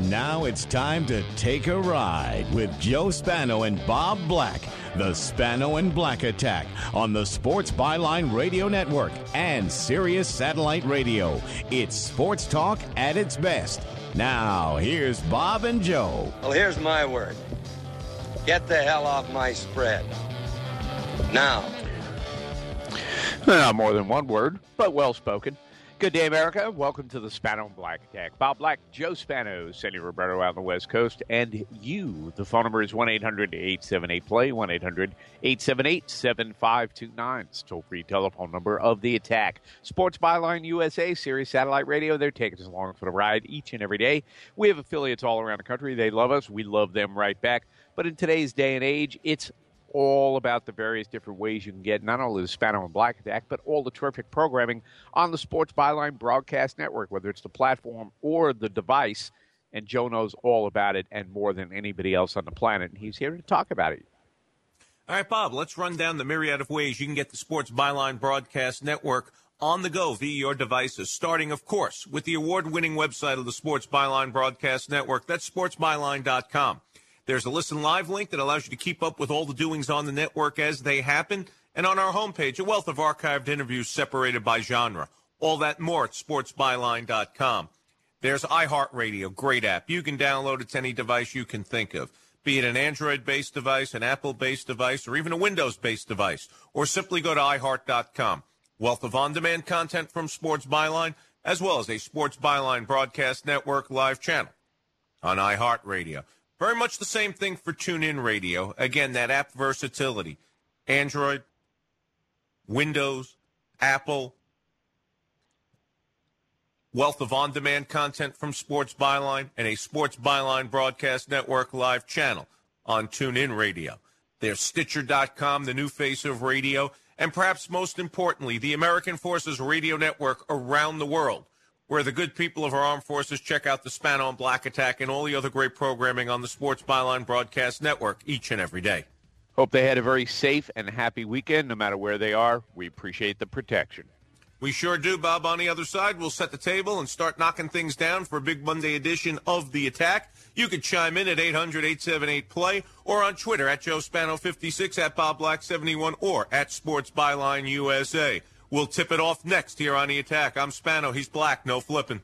Now it's time to take a ride with Joe Spano and Bob Black. The Spano and Black Attack on the Sports Byline Radio Network and Sirius Satellite Radio. It's sports talk at its best. Now, here's Bob and Joe. Well, here's my word. Get the hell off my spread. Now. Not more than one word, but well spoken. Good day, America. Welcome to the Spano and Black Attack. Bob Black, Joe Spano, Sandy Roberto out on the West Coast, and you. The phone number is 1-800-878-PLAY, 1-800-878-7529. It's toll-free telephone number of the Attack. Sports Byline USA, Sirius Satellite Radio. They're taking us along for the ride each and every day. We have affiliates all around the country. They love us. We love them right back. But in today's day and age, it's all about the various different ways you can get not only the Spano and Black Attack, but all the terrific programming on the Sports Byline Broadcast Network, whether it's the platform or the device. And Joe knows all about it and more than anybody else on the planet. And he's here to talk about it. All right, Bob, let's run down the myriad of ways you can get the Sports Byline Broadcast Network on the go via your devices, starting, of course, with the award-winning website of the Sports Byline Broadcast Network. That's sportsbyline.com. There's a Listen Live link that allows you to keep up with all the doings on the network as they happen. And on our homepage, a wealth of archived interviews separated by genre. All that and more at sportsbyline.com. There's iHeartRadio, great app. You can download it to any device you can think of, be it an Android-based device, an Apple-based device, or even a Windows-based device. Or simply go to iHeart.com. Wealth of on-demand content from Sports Byline, as well as a Sports Byline Broadcast Network live channel on iHeartRadio. Very much the same thing for TuneIn Radio. Again, that app versatility. Android, Windows, Apple. Wealth of on-demand content from Sports Byline and a Sports Byline Broadcast Network live channel on TuneIn Radio. There's Stitcher.com, the new face of radio, and perhaps most importantly, the American Forces Radio Network around the world, where the good people of our armed forces check out the Spano and Black Attack and all the other great programming on the Sports Byline Broadcast Network each and every day. Hope they had a very safe and happy weekend, no matter where they are. We appreciate the protection. We sure do, Bob. On the other side, we'll set the table and start knocking things down for a big Monday edition of The Attack. You can chime in at 800-878-PLAY or on Twitter at JoeSpano56, at BobBlack71, or at Sports Byline USA. We'll tip it off next here on The Attack. I'm Spano. He's Black. No flipping.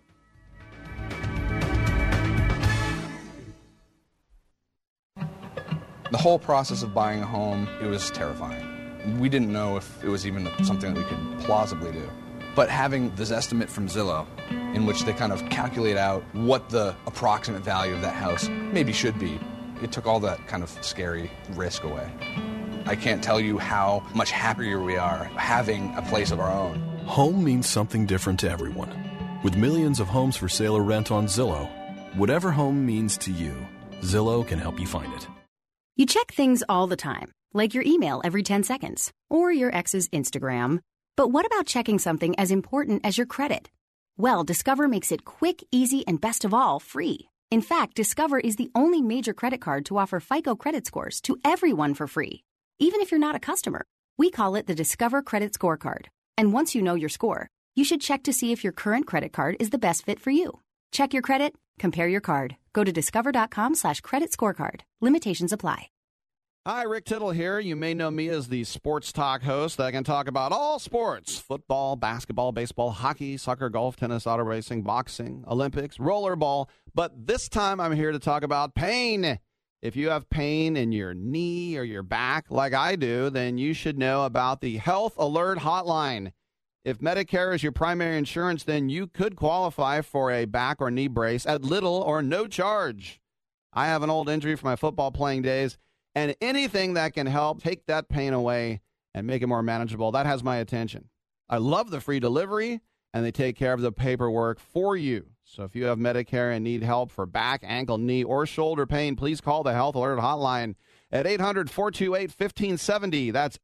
The whole process of buying a home, it was terrifying. We didn't know if it was even something that we could plausibly do. But having this estimate from Zillow, in which they kind of calculate out what the approximate value of that house maybe should be, it took all that kind of scary risk away. I can't tell you how much happier we are having a place of our own. Home means something different to everyone. With millions of homes for sale or rent on Zillow, whatever home means to you, Zillow can help you find it. You check things all the time, like your email every 10 seconds, or your ex's Instagram. But what about checking something as important as your credit? Well, Discover makes it quick, easy, and best of all, free. In fact, Discover is the only major credit card to offer FICO credit scores to everyone for free. Even if you're not a customer, we call it the Discover Credit Scorecard. And once you know your score, you should check to see if your current credit card is the best fit for you. Check your credit, compare your card. Go to discover.com/credit scorecard. Limitations apply. Hi, Rick Tittle here. You may know me as the sports talk host that can talk about all sports: football, basketball, baseball, hockey, soccer, golf, tennis, auto racing, boxing, Olympics, rollerball. But this time I'm here to talk about pain. If you have pain in your knee or your back like I do, then you should know about the Health Alert Hotline. If Medicare is your primary insurance, then you could qualify for a back or knee brace at little or no charge. I have an old injury from my football playing days, and anything that can help take that pain away and make it more manageable, that has my attention. I love the free delivery, and they take care of the paperwork for you. So if you have Medicare and need help for back, ankle, knee, or shoulder pain, please call the Health Alert Hotline at 800-428-1570. That's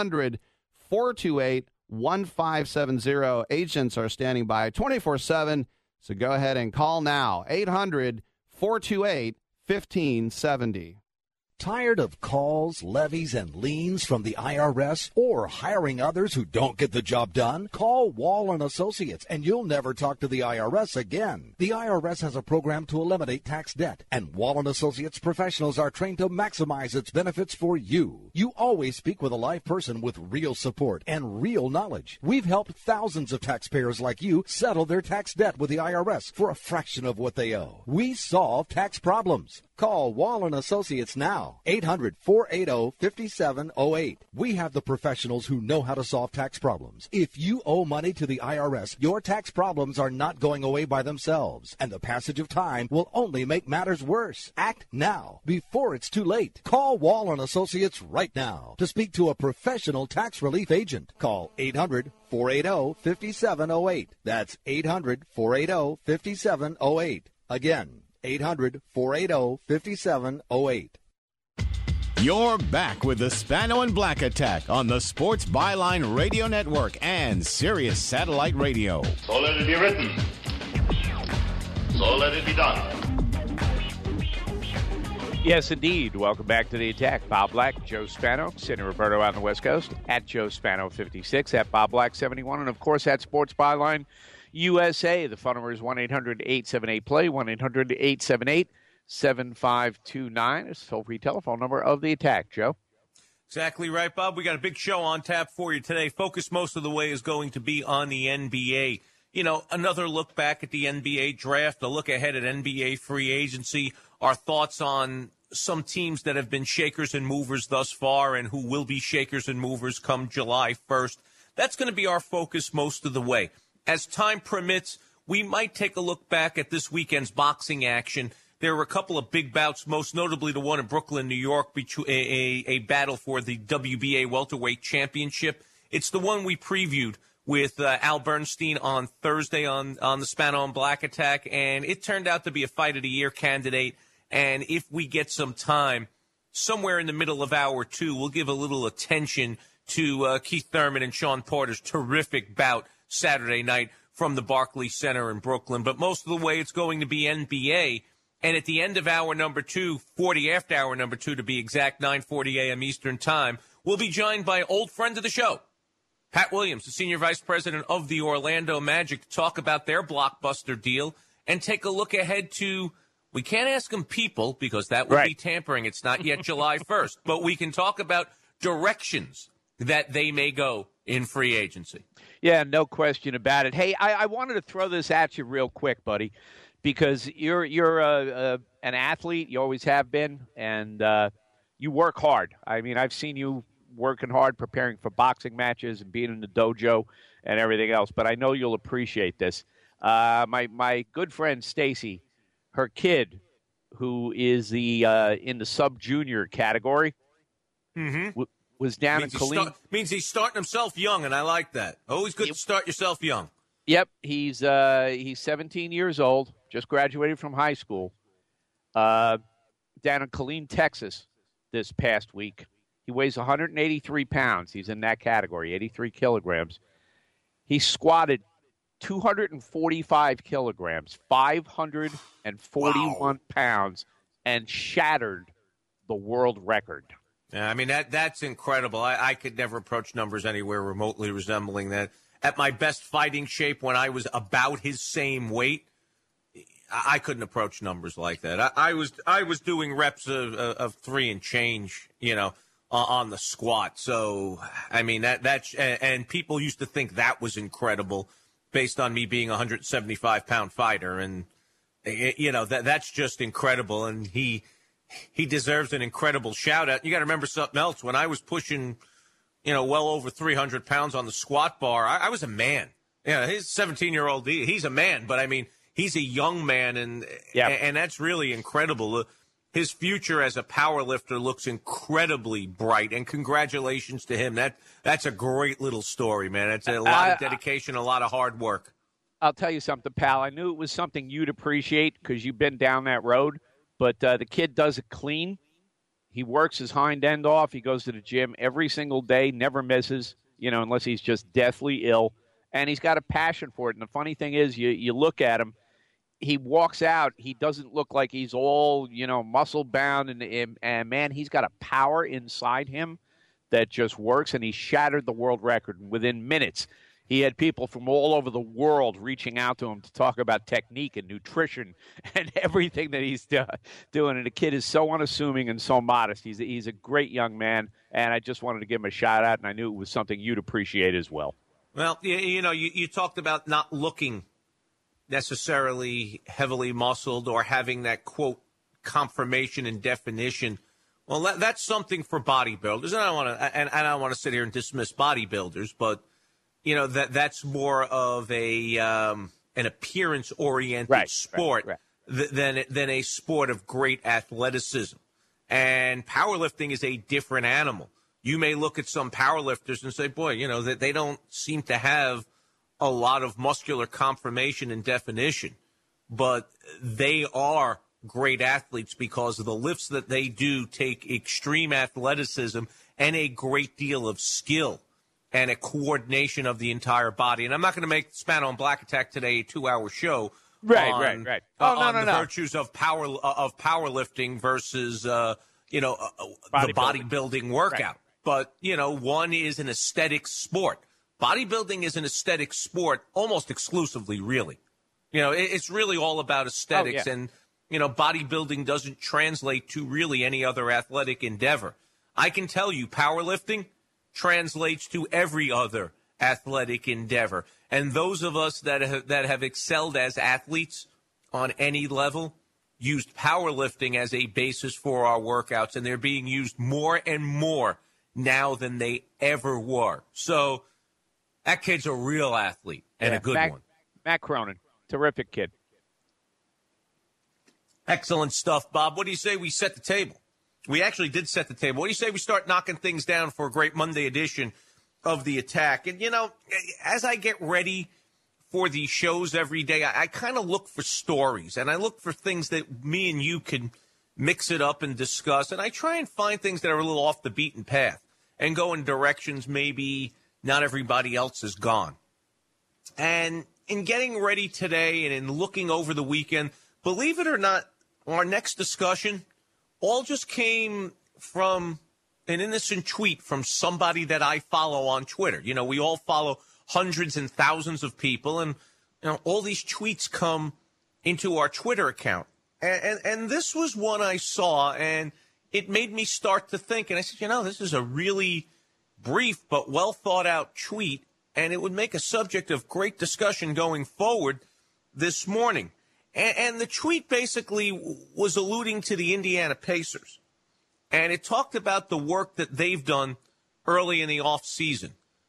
800-428-1570. Agents are standing by 24/7, so go ahead and call now. 800-428-1570. Tired of calls, levies, and liens from the IRS or hiring others who don't get the job done? Call Wall & Associates and you'll never talk to the IRS again. The IRS has a program to eliminate tax debt, and Wall & Associates professionals are trained to maximize its benefits for you. You always speak with a live person with real support and real knowledge. We've helped thousands of taxpayers like you settle their tax debt with the IRS for a fraction of what they owe. We solve tax problems. Call Wall & Associates now, 800-480-5708. We have the professionals who know how to solve tax problems. If you owe money to the IRS, your tax problems are not going away by themselves, and the passage of time will only make matters worse. Act now, before it's too late. Call Wall & Associates right now to speak to a professional tax relief agent. Call 800-480-5708. That's 800-480-5708. Again, 800-480-5708. You're back with the Spano and Black Attack on the Sports Byline Radio Network and Sirius Satellite Radio. So let it be written. So let it be done. Yes, indeed. Welcome back to the attack. Bob Black, Joe Spano, Sidney Roberto on the West Coast, at Joe Spano 56, at Bob Black 71, and of course at Sports Byline USA. The phone number is 1-800-878-PLAY, 1-800-878-7529. It's the toll-free telephone number of the attack. Joe? Exactly right, Bob. We got a big show on tap for you today. Focus most of the way is going to be on the NBA. You know, another look back at the NBA draft, a look ahead at NBA free agency, our thoughts on some teams that have been shakers and movers thus far and who will be shakers and movers come July 1st. That's going to be our focus most of the way. As time permits, we might take a look back at this weekend's boxing action. There were a couple of big bouts, most notably the one in Brooklyn, New York, a battle for the WBA welterweight championship. It's the one we previewed with Al Bernstein on Thursday on the Spano and Black Attack, and it turned out to be a Fight of the Year candidate. And if we get some time, somewhere in the middle of hour two, we'll give a little attention to Keith Thurman and Sean Porter's terrific bout Saturday night from the Barclays Center in Brooklyn. But most of the way it's going to be NBA. And at the end of hour number 2, 40 after hour number 2 to be exact, 9:40 a.m. Eastern Time, we'll be joined by old friend of the show, Pat Williams, the Senior Vice President of the Orlando Magic, to talk about their blockbuster deal and take a look ahead to, we can't ask them people because that would be tampering. It's not yet July 1st. But we can talk about directions that they may go in free agency. Yeah, no question about it. Hey, I wanted to throw this at you real quick, buddy, because you're an athlete. You always have been, and you work hard. I mean, I've seen you working hard, preparing for boxing matches and being in the dojo and everything else, but I know you'll appreciate this. My good friend Stacy, her kid, who is the in the sub-junior category, was down in Killeen. Means he's starting himself young, and I like that. Always good to start yourself young. Yep, he's 17 years old, just graduated from high school, down in Killeen, Texas, this past week. He weighs 183 pounds. He's in that category, 83 kilograms. He squatted 245 kilograms, 541 pounds, and shattered the world record. Yeah, I mean, that's incredible. I could never approach numbers anywhere remotely resembling that. At my best fighting shape, when I was about his same weight, I couldn't approach numbers like that. I was doing reps of 3 and change, on the squat. So, I mean, that's and people used to think that was incredible based on me being a 175-pound fighter. And, that's just incredible. And he deserves an incredible shout-out. You got to remember something else. When I was pushing, well over 300 pounds on the squat bar, I was a man. Yeah, he's a 17-year-old. He's a man. But, I mean, he's a young man, and that's really incredible. His future as a power lifter looks incredibly bright, and congratulations to him. That's a great little story, man. It's a lot of dedication, a lot of hard work. I'll tell you something, pal. I knew it was something you'd appreciate because you've been down that road, but the kid does it clean. He works his hind end off. He goes to the gym every single day, never misses, unless he's just deathly ill, and he's got a passion for it. And the funny thing is, you look at him, he walks out, he doesn't look like he's all, muscle bound. And man, he's got a power inside him that just works. And he shattered the world record within minutes. He had people from all over the world reaching out to him to talk about technique and nutrition and everything that he's doing. And the kid is so unassuming and so modest. He's a great young man, and I just wanted to give him a shout-out, and I knew it was something you'd appreciate as well. Well, you talked about not looking necessarily heavily muscled or having that, quote, confirmation and definition. Well, that's something for bodybuilders. And I don't want to sit here and dismiss bodybuilders, but that's more of an appearance-oriented sport than a sport of great athleticism. And powerlifting is a different animal. You may look at some powerlifters and say, boy, that they don't seem to have a lot of muscular confirmation and definition, but they are great athletes because of the lifts that they do take extreme athleticism and a great deal of skill and a coordination of the entire body. And I'm not going to make Spano and Black Attack today a 2-hour show on the virtues of powerlifting versus the bodybuilding workout. Right. But, one is an aesthetic sport. Bodybuilding is an aesthetic sport almost exclusively, really. It's really all about aesthetics. And, bodybuilding doesn't translate to really any other athletic endeavor. I can tell you powerlifting translates to every other athletic endeavor. And those of us that have excelled as athletes on any level used powerlifting as a basis for our workouts, and they're being used more and more now than they ever were. So that kid's a real athlete and a good one. Matt Cronin, terrific kid. Excellent stuff, Bob. What do you say we set the table? We actually did set the table. What do you say we start knocking things down for a great Monday edition of The Attack? And, as I get ready for these shows every day, I kind of look for stories, and I look for things that me and you can mix it up and discuss. And I try and find things that are a little off the beaten path and go in directions maybe not everybody else has gone. And in getting ready today and in looking over the weekend, believe it or not, our next discussion all just came from an innocent tweet from somebody that I follow on Twitter. We all follow hundreds and thousands of people, and all these tweets come into our Twitter account. And this was one I saw, and it made me start to think. And I said, this is a really brief but well-thought-out tweet, and it would make a subject of great discussion going forward this morning. And the tweet basically was alluding to the Indiana Pacers. And it talked about the work that they've done early in the offseason.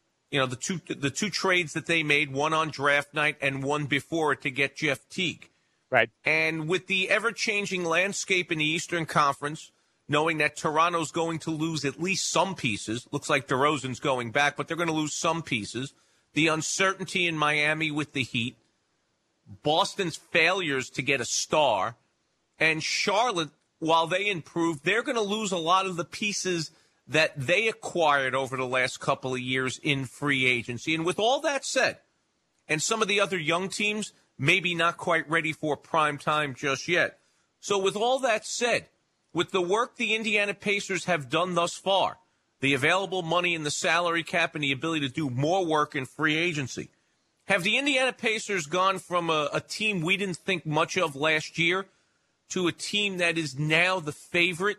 The two trades that they made, one on draft night and one before it to get Jeff Teague. Right. And with the ever-changing landscape in the Eastern Conference, knowing that Toronto's going to lose at least some pieces, looks like DeRozan's going back, but they're going to lose some pieces, the uncertainty in Miami with the Heat, Boston's failures to get a star, and Charlotte, while they improved, they're going to lose a lot of the pieces that they acquired over the last couple of years in free agency. And with all that said, and some of the other young teams maybe not quite ready for prime time just yet. So with all that said, with the work the Indiana Pacers have done thus far, the available money in the salary cap and the ability to do more work in free agency, have the Indiana Pacers gone from a team we didn't think much of last year to a team that is now the favorite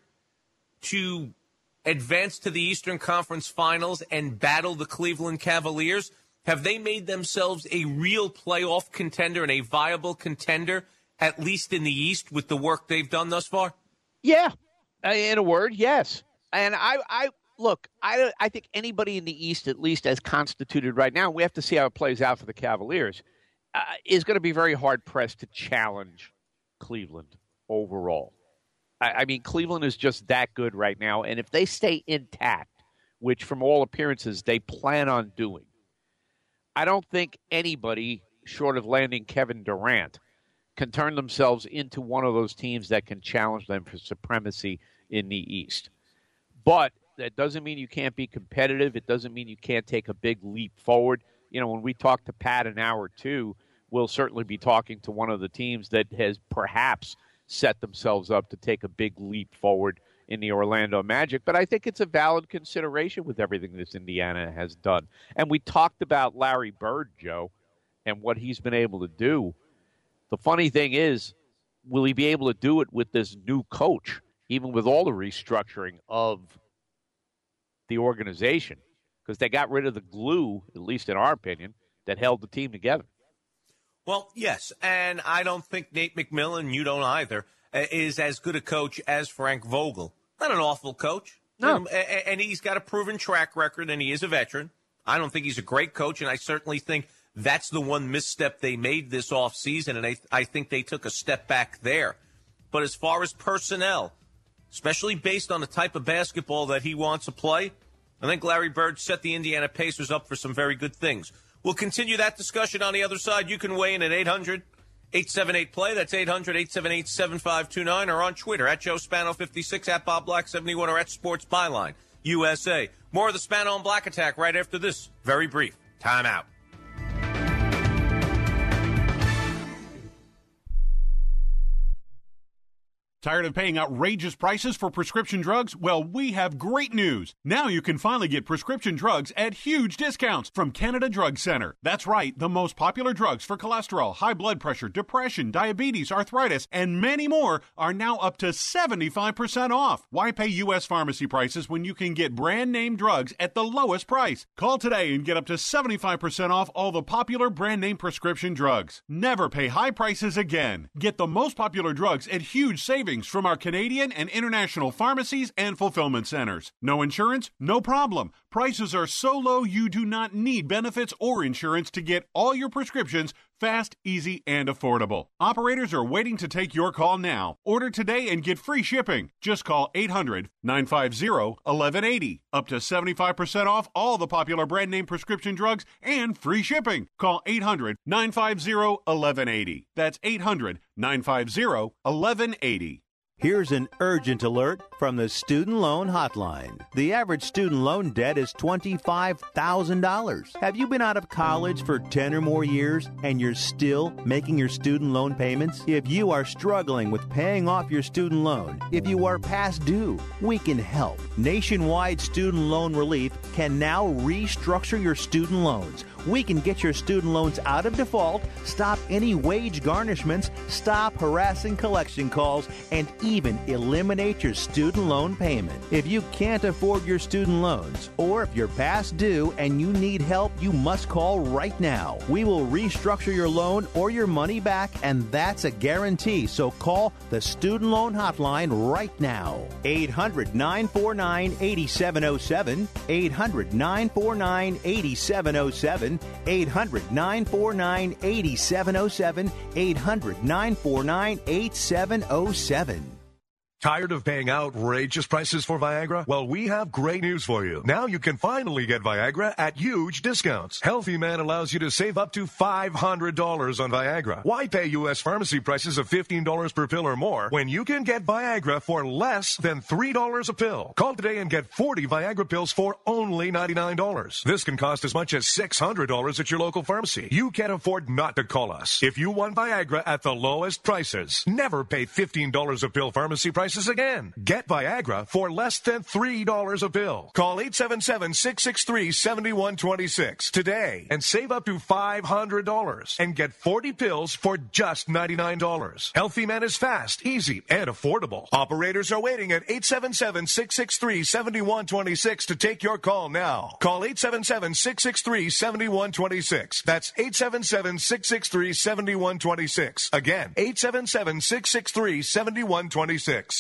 to advance to the Eastern Conference Finals and battle the Cleveland Cavaliers? Have they made themselves a real playoff contender and a viable contender, at least in the East, with the work they've done thus far? Yeah. In a word, yes. And I think anybody in the East, at least as constituted right now, we have to see how it plays out for the Cavaliers, is going to be very hard-pressed to challenge Cleveland overall. I mean, Cleveland is just that good right now, and if they stay intact, which from all appearances they plan on doing, I don't think anybody, short of landing Kevin Durant, can turn themselves into one of those teams that can challenge them for supremacy in the East. But that doesn't mean you can't be competitive. It doesn't mean you can't take a big leap forward. When we talked to Pat an hour or two, we'll certainly be talking to one of the teams that has perhaps set themselves up to take a big leap forward in the Orlando Magic. But I think it's a valid consideration with everything this Indiana has done. And we talked about Larry Bird, Joe, and what he's been able to do. The funny thing is, will he be able to do it with this new coach, even with all the restructuring of the organization? Because they got rid of the glue, at least in our opinion, that held the team together. Well, yes, and I don't think Nate McMillan, you don't either, is as good a coach as Frank Vogel. Not an awful coach. No. And he's got a proven track record, and he is a veteran. I don't think he's a great coach, and I certainly think that's the one misstep they made this offseason, and I think they took a step back there. But as far as personnel, especially based on the type of basketball that he wants to play, I think Larry Bird set the Indiana Pacers up for some very good things. We'll continue that discussion on the other side. You can weigh in at 800-878-PLAY. That's 800-878-7529, or on Twitter at Joe Spano56, at Bob Black71, or at Sports Byline USA. More of the Spano and Black Attack right after this very brief timeout. Tired of paying outrageous prices for prescription drugs? Well, we have great news. Now you can finally get prescription drugs at huge discounts from Canada Drug Center. That's right, the most popular drugs for cholesterol, high blood pressure, depression, diabetes, arthritis, and many more are now up to 75% off. Why pay U.S. pharmacy prices when you can get brand name drugs at the lowest price? Call today and get up to 75% off all the popular brand name prescription drugs. Never pay high prices again. Get the most popular drugs at huge savings from our Canadian and international pharmacies and fulfillment centers. No insurance? No problem. Prices are so low you do not need benefits or insurance to get all your prescriptions fast, easy, and affordable. Operators are waiting to take your call now. Order today and get free shipping. Just call 800-950-1180. Up to 75% off all the popular brand name prescription drugs and free shipping. Call 800-950-1180. That's 800-950-1180. Here's an urgent alert from the Student Loan Hotline. The average student loan debt is $25,000. Have you been out of college for 10 or more years and you're still making your student loan payments? If you are struggling with paying off your student loan, if you are past due, we can help. Nationwide Student Loan Relief can now restructure your student loans. We can get your student loans out of default, stop any wage garnishments, stop harassing collection calls, and even eliminate your student loan payment. If you can't afford your student loans, or if you're past due and you need help, you must call right now. We will restructure your loan or your money back, and that's a guarantee. So call the Student Loan Hotline right now. 800-949-8707, 800-949-8707, 800-949-8707, 800-949-8707. Tired of paying outrageous prices for Viagra? Well, we have great news for you. Now you can finally get Viagra at huge discounts. Healthy Man allows you to save up to $500 on Viagra. Why pay U.S. pharmacy prices of $15 per pill or more when you can get Viagra for less than $3 a pill? Call today and get 40 Viagra pills for only $99. This can cost as much as $600 at your local pharmacy. You can't afford not to call us. If you want Viagra at the lowest prices, never pay $15 a pill pharmacy prices again. Get Viagra for less than $3 a pill. Call 877-663-7126 today and save up to $500 and get 40 pills for just $99. Healthy Man is fast, easy, and affordable. Operators are waiting at 877-663-7126 to take your call now. Call 877-663-7126. That's 877-663-7126. Again, 877-663-7126.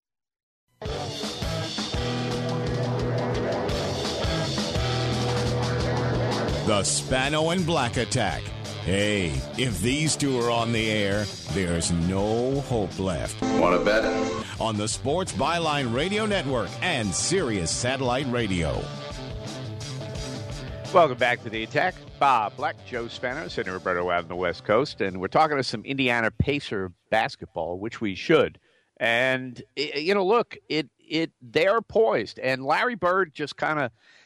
The Spano and Black Attack. Hey, if these two are on the air, there's no hope left. Want to bet? On the Sports Byline Radio Network and Sirius Satellite Radio. Welcome back to the Attack. Bob Black, Joe Spano, sitting Roberto out on the West Coast, and we're talking to some Indiana Pacer basketball, which we should. And look, they are poised, and Larry Bird just kind of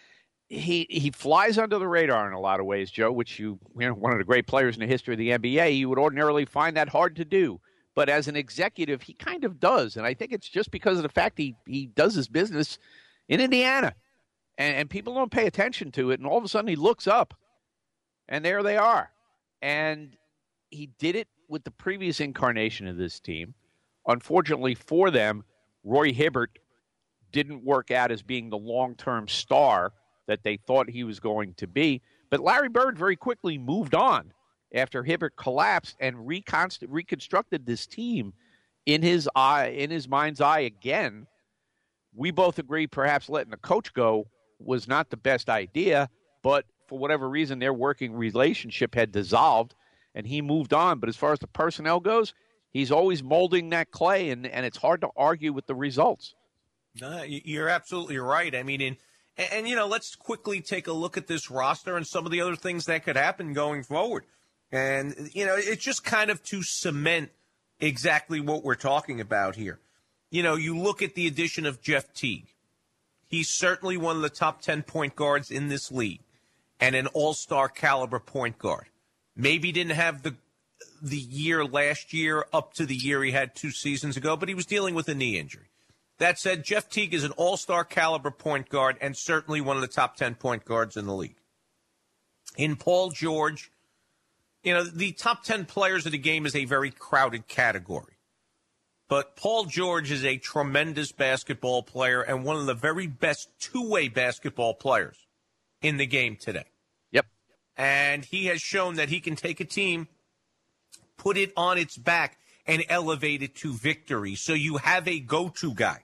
he flies under the radar in a lot of ways, Joe, which you know, one of the great players in the history of the NBA, you would ordinarily find that hard to do. But as an executive, he kind of does. And I think it's just because of the fact he does his business in Indiana. And people don't pay attention to it. And all of a sudden he looks up, and there they are. And he did it with the previous incarnation of this team. Unfortunately for them, Roy Hibbert didn't work out as being the long-term star that they thought he was going to be. But Larry Bird very quickly moved on after Hibbert collapsed and reconstructed this team in his mind's eye again. We both agree perhaps letting the coach go was not the best idea, but for whatever reason, their working relationship had dissolved, and he moved on. But as far as the personnel goes, he's always molding that clay, and it's hard to argue with the results. You're absolutely right. I mean, and you know, let's quickly take a look at this roster and some of the other things that could happen going forward. And, you know, it's just kind of to cement exactly what we're talking about here. You know, you look at the addition of Jeff Teague. He's certainly one of the top 10 point guards in this league and an all-star caliber point guard. Maybe didn't have the year last year up to the year he had 2 seasons ago, but he was dealing with a knee injury. That said, Jeff Teague is an all-star caliber point guard and certainly one of the top 10 point guards in the league. In Paul George, you know, the top 10 players of the game is a very crowded category. But Paul George is a tremendous basketball player and one of the very best two-way basketball players in the game today. Yep. And he has shown that he can take a team, put it on its back, and elevate it to victory. So you have a go-to guy.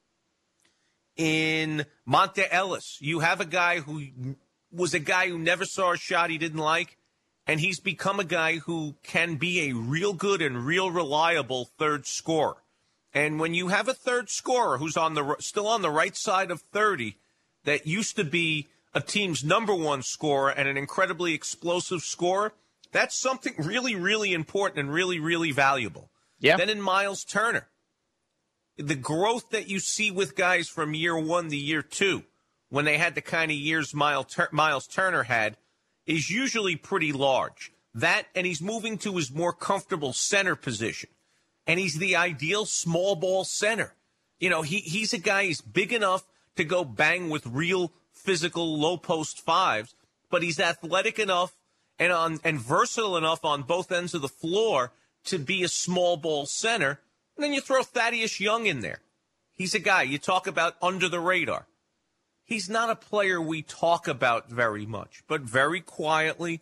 In Monte Ellis, you have a guy who was a guy who never saw a shot he didn't like, and he's become a guy who can be a real good and real reliable third scorer. And when you have a third scorer who's still on the right side of 30, that used to be a team's number one scorer and an incredibly explosive scorer, that's something really, really important and really, really valuable. Yeah. Then in Miles Turner, the growth that you see with guys from year 1 to year 2, when they had the kind of years Miles Turner had, is usually pretty large. That, and he's moving to his more comfortable center position. And he's the ideal small ball center. You know, he's a guy who's big enough to go bang with real physical low post fives, but he's athletic enough and versatile enough on both ends of the floor to be a small ball center. And then you throw Thaddeus Young in there. He's a guy you talk about under the radar. He's not a player we talk about very much, but very quietly,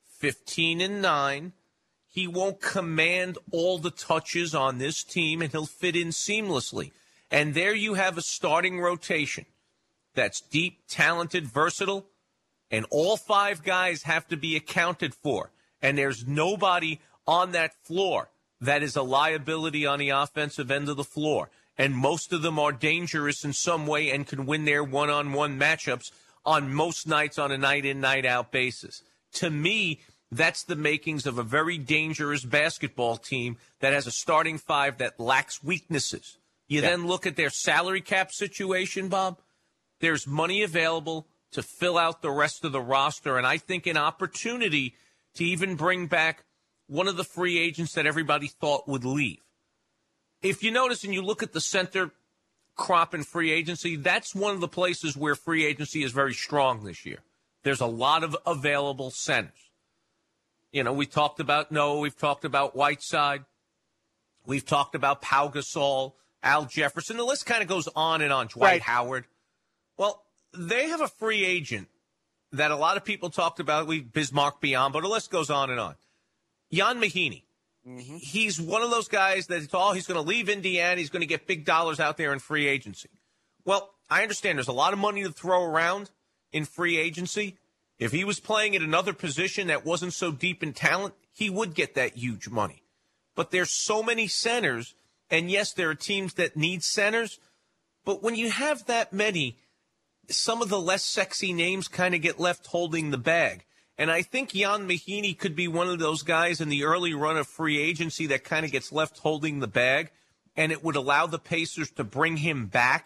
15-9. He won't command all the touches on this team, and he'll fit in seamlessly. And there you have a starting rotation that's deep, talented, versatile, and all 5 guys have to be accounted for. And there's nobody on that floor that is a liability on the offensive end of the floor. And most of them are dangerous in some way and can win their one-on-one matchups on most nights on a night-in, night-out basis. To me, that's the makings of a very dangerous basketball team that has a starting 5 that lacks weaknesses. You then look at their salary cap situation, Bob. There's money available to fill out the rest of the roster, and I think an opportunity to even bring back one of the free agents that everybody thought would leave. If you notice and you look at the center crop in free agency, that's one of the places where free agency is very strong this year. There's a lot of available centers. You know, we've talked about Noah, we've talked about Whiteside, we've talked about Pau Gasol, Al Jefferson. The list kind of goes on and on. Dwight Howard. Well, they have a free agent that a lot of people talked about, Bismarck Biyombo, but the list goes on and on. Jan Mahinmi. Mm-hmm. He's one of those guys that he's going to leave Indiana. He's going to get big dollars out there in free agency. Well, I understand there's a lot of money to throw around in free agency. If he was playing at another position that wasn't so deep in talent, he would get that huge money. But there's so many centers, and yes, there are teams that need centers, but when you have that many, some of the less sexy names kind of get left holding the bag. And I think Jan Mahinmi could be one of those guys in the early run of free agency that kind of gets left holding the bag, and it would allow the Pacers to bring him back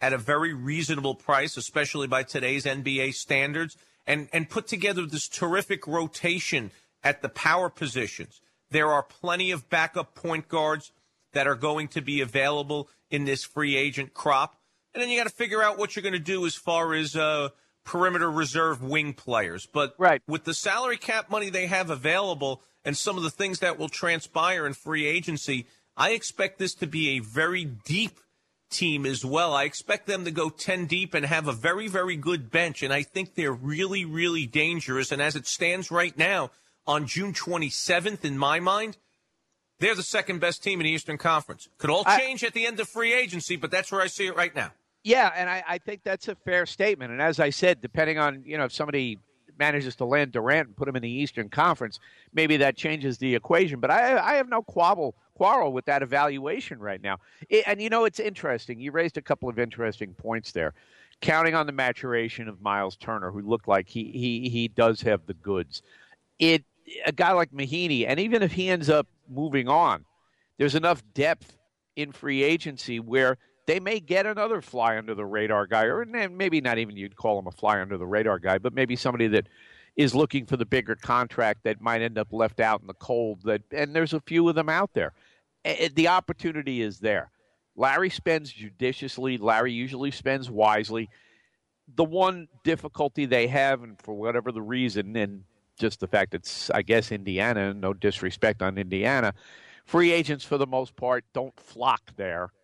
at a very reasonable price, especially by today's NBA standards, and put together this terrific rotation at the power positions. There are plenty of backup point guards that are going to be available in this free agent crop. And then you got to figure out what you're going to do as far as perimeter reserve wing players. But with the salary cap money they have available and some of the things that will transpire in free agency, I expect this to be a very deep team as well. I expect them to go 10 deep and have a very, very good bench. And I think they're really, really dangerous. And as it stands right now, on June 27th, in my mind, they're the second best team in the Eastern Conference. Could all change at the end of free agency, but that's where I see it right now. Yeah, and I think that's a fair statement. And as I said, depending on, if somebody manages to land Durant and put him in the Eastern Conference, maybe that changes the equation. But I have no quarrel with that evaluation right now. It's interesting. You raised a couple of interesting points there. Counting on the maturation of Miles Turner, who looked like he does have the goods. A guy like Mahinmi, and even if he ends up moving on, there's enough depth in free agency where they may get another fly under the radar guy, or maybe not even you'd call him a fly under the radar guy, but maybe somebody that is looking for the bigger contract that might end up left out in the cold. And there's a few of them out there. The opportunity is there. Larry spends judiciously. Larry usually spends wisely. The one difficulty they have, and for whatever the reason, and just the fact it's, I guess, Indiana, no disrespect on Indiana, free agents for the most part don't flock there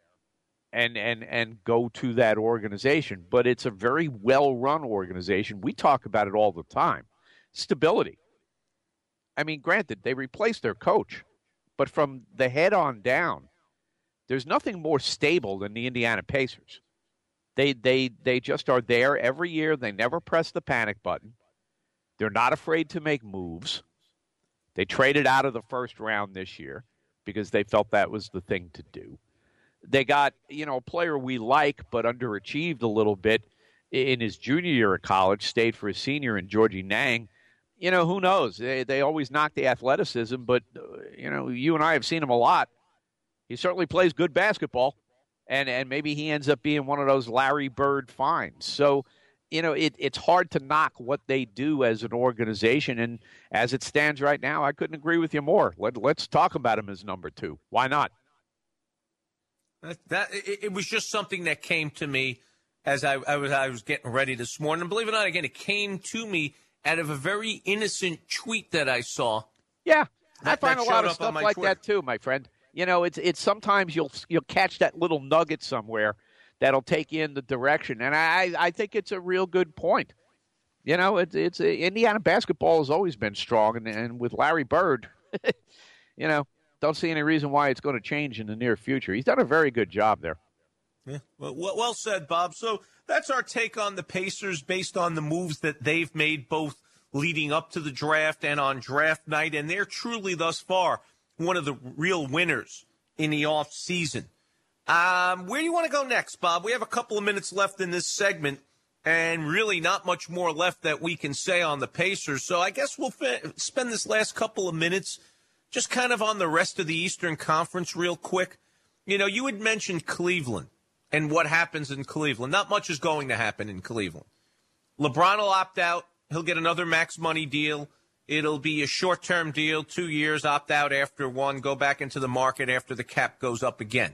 and go to that organization. But it's a very well-run organization. We talk about it all the time. Stability. I mean, granted, they replaced their coach, but from the head on down, there's nothing more stable than the Indiana Pacers. They just are there every year. They never press the panic button. They're not afraid to make moves. They traded out of the first round this year because they felt that was the thing to do. They got, a player we like but underachieved a little bit in his junior year of college, stayed for his senior in Georgie Nang. Who knows? They always knock the athleticism, but, you and I have seen him a lot. He certainly plays good basketball, and maybe he ends up being one of those Larry Bird finds. So, it's hard to knock what they do as an organization, and as it stands right now, I couldn't agree with you more. Let's talk about him as number 2. Why not? It was just something that came to me as I was getting ready this morning. And believe it or not, again, it came to me out of a very innocent tweet that I saw. Yeah, I find a lot of stuff like that too, my friend. It's sometimes you'll catch that little nugget somewhere that'll take you in the direction, and I think it's a real good point. It's Indiana basketball has always been strong, and with Larry Bird, don't see any reason why it's going to change in the near future. He's done a very good job there. Yeah, well said, Bob. So that's our take on the Pacers based on the moves that they've made both leading up to the draft and on draft night, and they're truly thus far one of the real winners in the off season. Where do you want to go next, Bob? We have a couple of minutes left in this segment, and really not much more left that we can say on the Pacers. So I guess we'll spend this last couple of minutes just kind of on the rest of the Eastern Conference real quick. You had mentioned Cleveland and what happens in Cleveland. Not much is going to happen in Cleveland. LeBron will opt out. He'll get another max money deal. It'll be a short-term deal, 2 years, opt out after 1, go back into the market after the cap goes up again.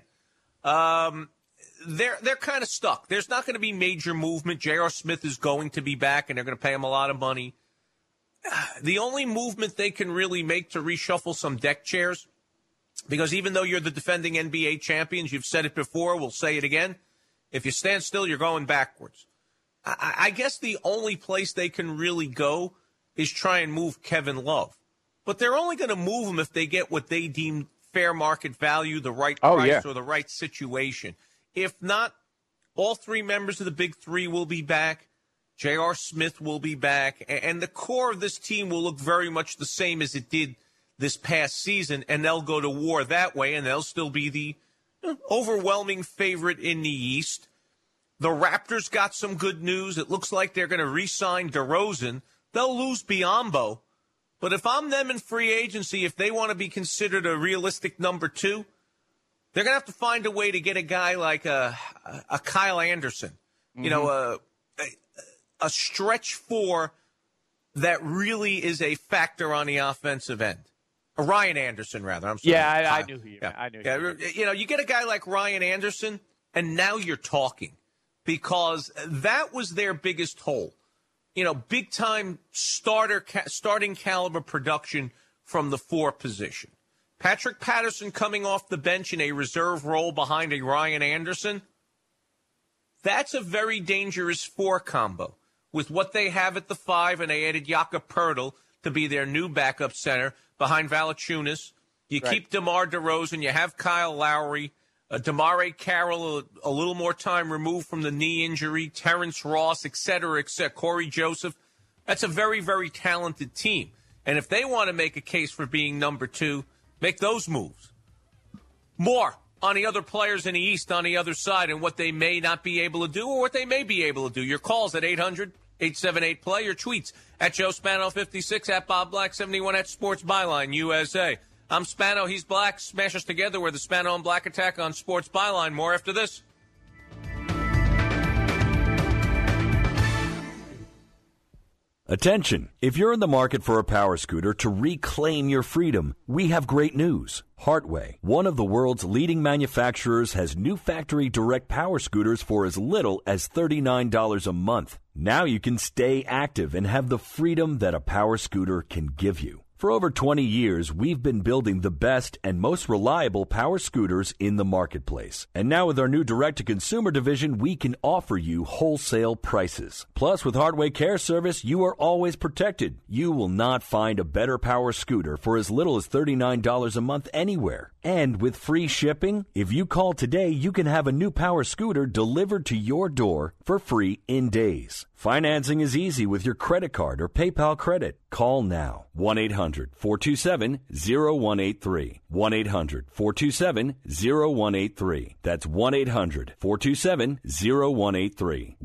They're kind of stuck. There's not going to be major movement. J.R. Smith is going to be back, and they're going to pay him a lot of money. The only movement they can really make to reshuffle some deck chairs, because even though you're the defending NBA champions, you've said it before, we'll say it again, if you stand still, you're going backwards. I guess the only place they can really go is try and move Kevin Love. But they're only going to move him if they get what they deem fair market value, the right price, or the right situation. If not, all 3 members of the Big Three will be back. J.R. Smith will be back. And the core of this team will look very much the same as it did this past season, and they'll go to war that way, and they'll still be the overwhelming favorite in the East. The Raptors got some good news. It looks like they're going to re-sign DeRozan. They'll lose Biyombo. But if I'm them in free agency, if they want to be considered a realistic number 2, they're going to have to find a way to get a guy like a Kyle Anderson, you know, a stretch four that really is a factor on the offensive end. Ryan Anderson, rather. I'm sorry. Yeah, I knew who you meant. I knew. You know, you get a guy like Ryan Anderson, and now you're talking, because that was their biggest hole. You know, big time starting caliber production from the 4 position. Patrick Patterson coming off the bench in a reserve role behind a Ryan Anderson. That's a very dangerous 4 combo. With what they have at the 5, and they added Jakob Poeltl to be their new backup center behind Valanciunas. You keep DeMar DeRozan. You have Kyle Lowry. DeMare Carroll, a little more time removed from the knee injury. Terrence Ross, et cetera, Corey Joseph. That's a very, very talented team. And if they want to make a case for being number 2, make those moves. More on the other players in the East on the other side and what they may not be able to do or what they may be able to do. Your calls at 800-878-PLAY. Your tweets at Joe Spano56, at Bob Black71, at Sports Byline USA. I'm Spano, he's Black. Smash us together. We're the Spano and Black Attack on Sports Byline. More after this. Attention! If you're in the market for a power scooter to reclaim your freedom, we have great news. Hartway, one of the world's leading manufacturers, has new factory direct power scooters for as little as $39 a month. Now you can stay active and have the freedom that a power scooter can give you. For over 20 years, we've been building the best and most reliable power scooters in the marketplace. And now with our new direct-to-consumer division, we can offer you wholesale prices. Plus, with Hardway Care Service, you are always protected. You will not find a better power scooter for as little as $39 a month anywhere. And with free shipping, if you call today, you can have a new power scooter delivered to your door for free in days. Financing is easy with your credit card or PayPal credit. Call now. 1-800-427-0183. 1-800-427-0183. That's 1-800-427-0183.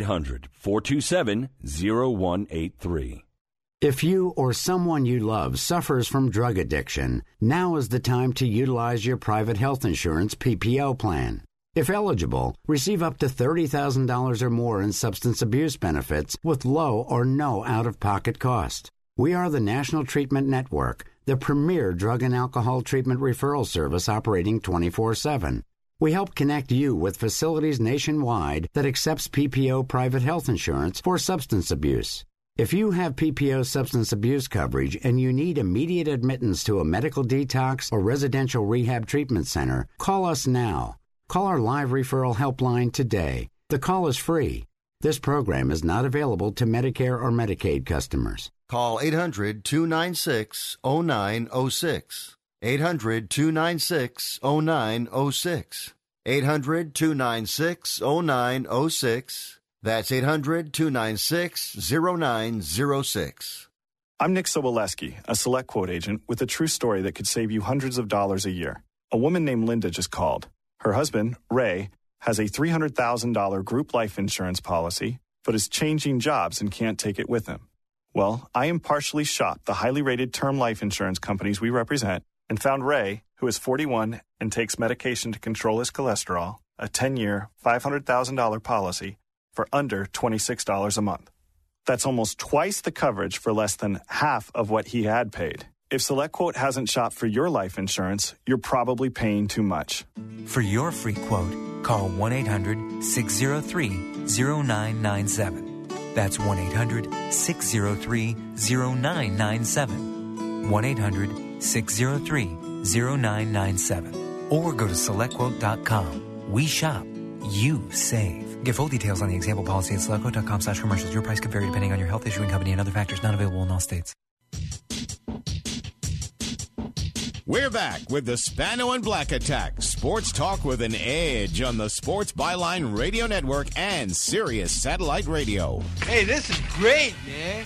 1-800-427-0183. If you or someone you love suffers from drug addiction, now is the time to utilize your private health insurance PPO plan. If eligible, receive up to $30,000 or more in substance abuse benefits with low or no out-of-pocket cost. We are the National Treatment Network, the premier drug and alcohol treatment referral service operating 24/7. We help connect you with facilities nationwide that accepts PPO private health insurance for substance abuse. If you have PPO substance abuse coverage and you need immediate admittance to a medical detox or residential rehab treatment center, call us now. Call our live referral helpline today. The call is free. This program is not available to Medicare or Medicaid customers. Call 800-296-0906. 800-296-0906. 800-296-0906. That's 800-296-0906. I'm Nick Soboleski, a Select Quote agent with a true story that could save you hundreds of dollars a year. A woman named Linda just called. Her husband, Ray, has a $300,000 group life insurance policy, but is changing jobs and can't take it with him. Well, I impartially shopped the highly rated term life insurance companies we represent and found Ray, who is 41 and takes medication to control his cholesterol, a 10-year, $500,000 policy for under $26 a month. That's almost twice the coverage for less than half of what he had paid. If SelectQuote hasn't shopped for your life insurance, you're probably paying too much. For your free quote, call 1-800-603-0997. That's 1-800-603-0997. 1-800-603-0997. Or go to SelectQuote.com. We shop. You save. Get full details on the example policy at SelectQuote.com/commercials. Your price could vary depending on your health, issuing company, and other factors. Not available in all states. We're back with the Spano and Black Attack. Sports talk with an edge on the Sports Byline Radio Network and Sirius Satellite Radio. Hey, this is great, man.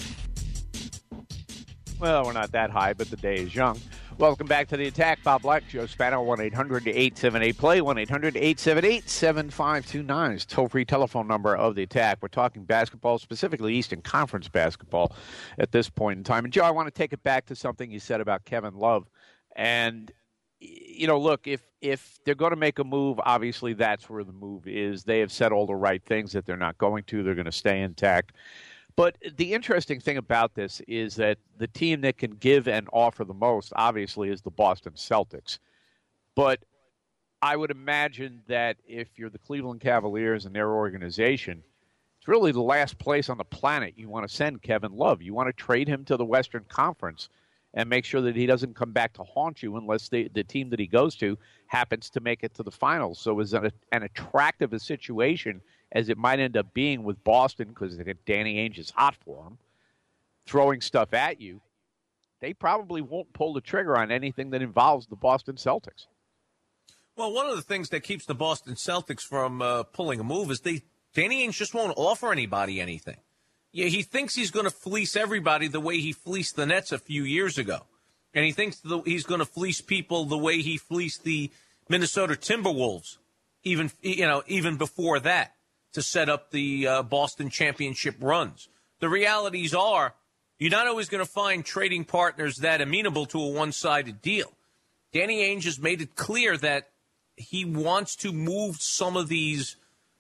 Well, we're not that high, but the day is young. Welcome back to the Attack. Bob Black, Joe Spano, 1-800-878-PLAY, 1-800-878-7529 is toll-free telephone number of the Attack. We're talking basketball, specifically Eastern Conference basketball at this point in time. And, Joe, I want to take it back to something you said about Kevin Love. And look, if they're going to make a move, obviously that's where the move is. They have said all the right things that they're not going to. They're going to stay intact. But the interesting thing about this is that the team that can give and offer the most, obviously, is the Boston Celtics. But I would imagine that if you're the Cleveland Cavaliers and their organization, it's really the last place on the planet you want to send Kevin Love. You want to trade him to the Western Conference and make sure that he doesn't come back to haunt you unless the team that he goes to happens to make it to the finals. So as an attractive a situation as it might end up being with Boston, because Danny Ainge is hot for him, throwing stuff at you, they probably won't pull the trigger on anything that involves the Boston Celtics. Well, one of the things that keeps the Boston Celtics from pulling a move is Danny Ainge just won't offer anybody anything. Yeah, he thinks he's going to fleece everybody the way he fleeced the Nets a few years ago. And he thinks he's going to fleece people the way he fleeced the Minnesota Timberwolves, even before that, to set up the Boston championship runs. The realities are you're not always going to find trading partners that amenable to a one-sided deal. Danny Ainge has made it clear that he wants to move some of these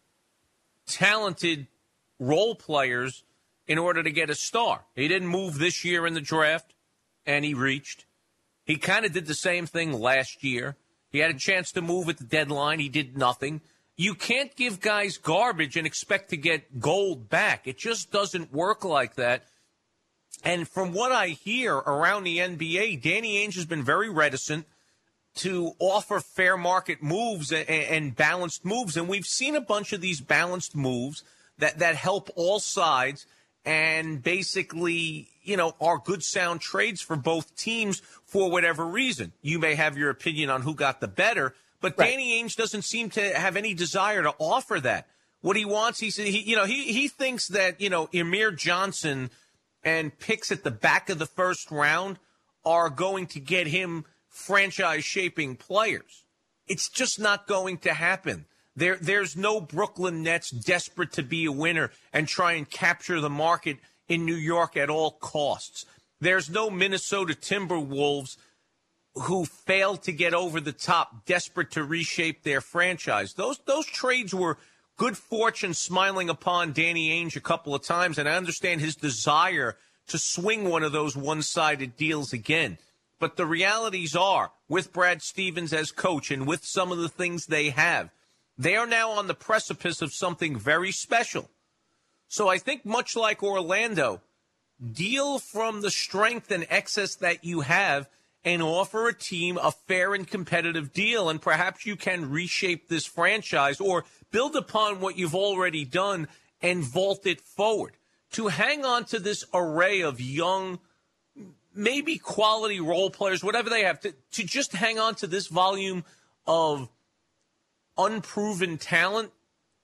talented role players in order to get a star. He didn't move this year in the draft, and he reached. He kind of did the same thing last year. He had a chance to move at the deadline. He did nothing. You can't give guys garbage and expect to get gold back. It just doesn't work like that. And from what I hear around the NBA, Danny Ainge has been very reticent to offer fair market moves and balanced moves. And we've seen a bunch of these balanced moves that help all sides and basically, are good sound trades for both teams for whatever reason. You may have your opinion on who got the better, but right. Danny Ainge doesn't seem to have any desire to offer that. What he wants, he thinks that, Amir Johnson and picks at the back of the first round are going to get him franchise-shaping players. It's just not going to happen. There's no Brooklyn Nets desperate to be a winner and try and capture the market in New York at all costs. There's no Minnesota Timberwolves who failed to get over the top, desperate to reshape their franchise. Those trades were good fortune smiling upon Danny Ainge a couple of times, and I understand his desire to swing one of those one-sided deals again. But the realities are, with Brad Stevens as coach and with some of the things they have, they are now on the precipice of something very special. So I think much like Orlando, deal from the strength and excess that you have and offer a team a fair and competitive deal, and perhaps you can reshape this franchise or build upon what you've already done and vault it forward. To hang on to this array of young, maybe quality role players, whatever they have, to just hang on to this volume of unproven talent,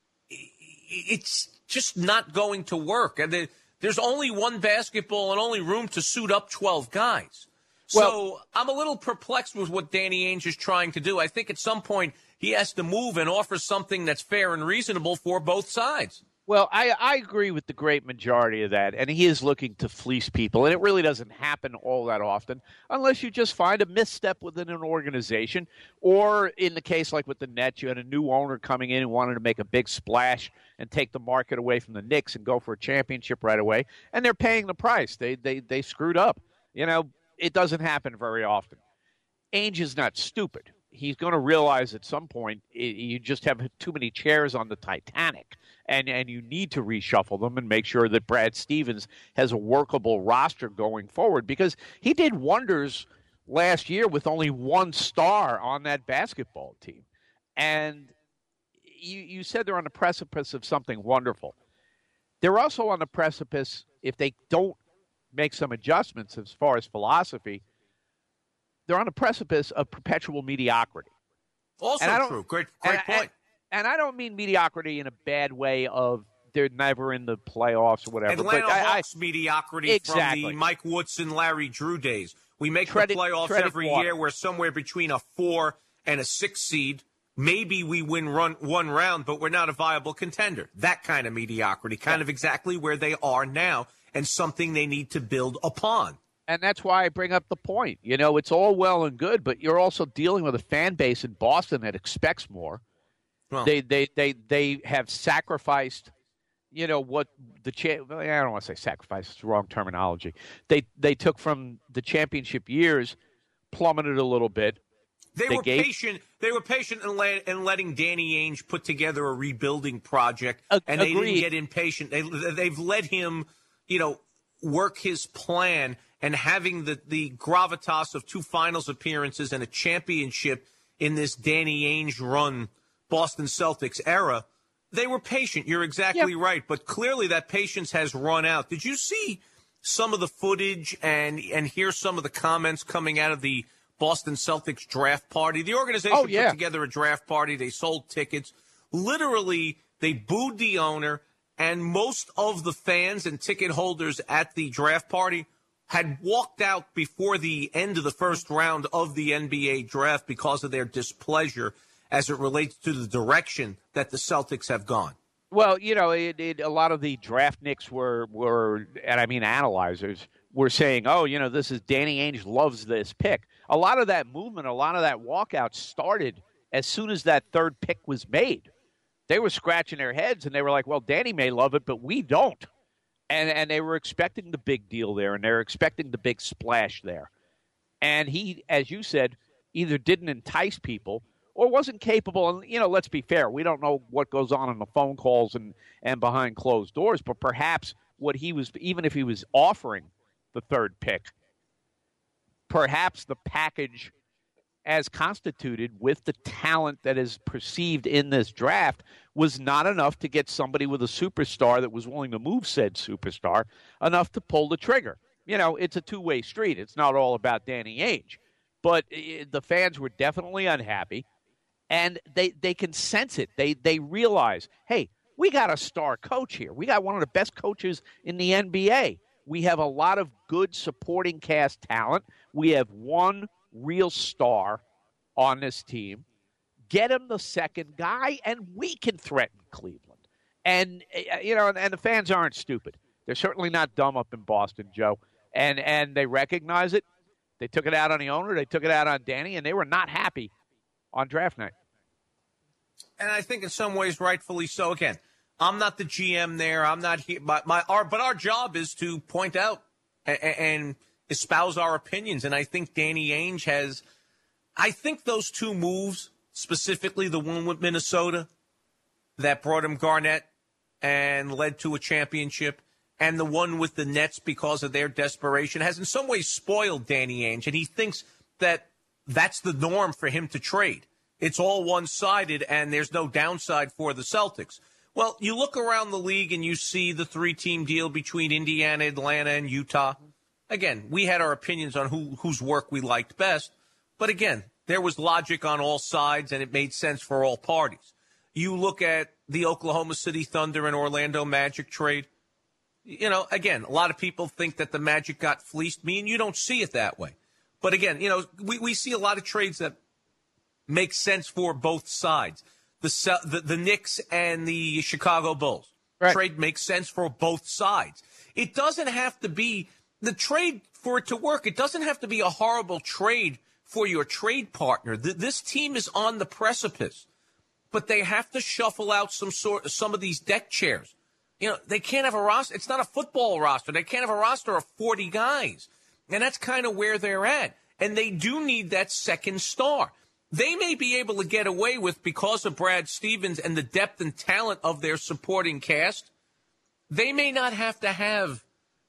it's just not going to work. And there's only one basketball and only room to suit up 12 guys. So I'm a little perplexed with what Danny Ainge is trying to do. I think at some point he has to move and offer something that's fair and reasonable for both sides. Well, I agree with the great majority of that, and he is looking to fleece people, and it really doesn't happen all that often unless you just find a misstep within an organization, or in the case like with the Nets, you had a new owner coming in who wanted to make a big splash and take the market away from the Knicks and go for a championship right away, and they're paying the price. They screwed up. It doesn't happen very often. Ainge is not stupid. He's going to realize at some point you just have too many chairs on the Titanic, and you need to reshuffle them and make sure that Brad Stevens has a workable roster going forward, because he did wonders last year with only one star on that basketball team. And you said they're on the precipice of something wonderful. They're also on the precipice, if they don't make some adjustments as far as philosophy, they're on the precipice of perpetual mediocrity. Also true. Great point. And I don't mean mediocrity in a bad way of they're never in the playoffs or whatever. Atlanta Hawks mediocrity exactly. From the Mike Woodson, Larry Drew days. We make the playoffs every year. We're somewhere between a 4 and a 6 seed. Maybe we win one round, but we're not a viable contender. That kind of mediocrity, kind of exactly where they are now, and something they need to build upon. And that's why I bring up the point. You know, it's all well and good, but you're also dealing with a fan base in Boston that expects more. Well, they have sacrificed, you know, what the I don't want to say sacrifice, it's the wrong terminology. They took from the championship years, plummeted a little bit. They were patient. They were patient in letting Danny Ainge put together a rebuilding project, and they didn't get impatient. They've let him, you know, work his plan. And having the gravitas of 2 finals appearances and a championship in this Danny Ainge run Boston Celtics era, they were patient. You're exactly right. But clearly that patience has run out. Did you see some of the footage and hear some of the comments coming out of the Boston Celtics draft party? The organization put together a draft party. They sold tickets. Literally, they booed the owner, and most of the fans and ticket holders at the draft party had walked out before the end of the first round of the NBA draft because of their displeasure as it relates to the direction that the Celtics have gone. Well, you know, a lot of the draftniks were, and I mean analyzers, were saying, oh, you know, this is Danny Ainge loves this pick. A lot of that movement, a lot of that walkout started as soon as that third pick was made. They were scratching their heads, and they were like, well, Danny may love it, but we don't. And they were expecting the big deal there, and they were expecting the big splash there. And he, as you said, either didn't entice people or wasn't capable. And, you know, let's be fair. We don't know what goes on in the phone calls and behind closed doors, but perhaps what he was, even if he was offering the third pick, perhaps the package as constituted with the talent that is perceived in this draft was not enough to get somebody with a superstar that was willing to move said superstar enough to pull the trigger. You know, it's a two-way street. It's not all about Danny Ainge. But the fans were definitely unhappy, and they can sense it. They realize, hey, we got a star coach here. We got one of the best coaches in the NBA. We have a lot of good supporting cast talent. We have one real star on this team. Get him the second guy, and we can threaten Cleveland. And, you know, and the fans aren't stupid. They're certainly not dumb up in Boston, Joe. And they recognize it. They took it out on the owner. They took it out on Danny, and they were not happy on draft night. And I think in some ways, rightfully so. Again, I'm not the GM there. I'm not here. But our job is to point out and espouse our opinions. And I think Danny Ainge has, I think those 2 moves, specifically the one with Minnesota that brought him Garnett and led to a championship, and the one with the Nets because of their desperation, has in some ways spoiled Danny Ainge. And he thinks that that's the norm for him to trade. It's all one-sided, and there's no downside for the Celtics. Well, you look around the league and you see the 3-team deal between Indiana, Atlanta, and Utah. Again, we had our opinions on whose work we liked best. But again, there was logic on all sides, and it made sense for all parties. You look at the Oklahoma City Thunder and Orlando Magic trade. You know, again, a lot of people think that the Magic got fleeced. Me and you don't see it that way. But again, you know, we see a lot of trades that make sense for both sides. The Knicks and the Chicago Bulls. Right. Trade makes sense for both sides. It doesn't have to be the trade for it to work. It doesn't have to be a horrible trade for your trade partner. This team is on the precipice, but they have to shuffle out some of these deck chairs. You know, they can't have a roster. It's not a football roster. They can't have a roster of 40 guys. And that's kind of where they're at. And they do need that second star. They may be able to get away with, because of Brad Stevens and the depth and talent of their supporting cast, they may not have to have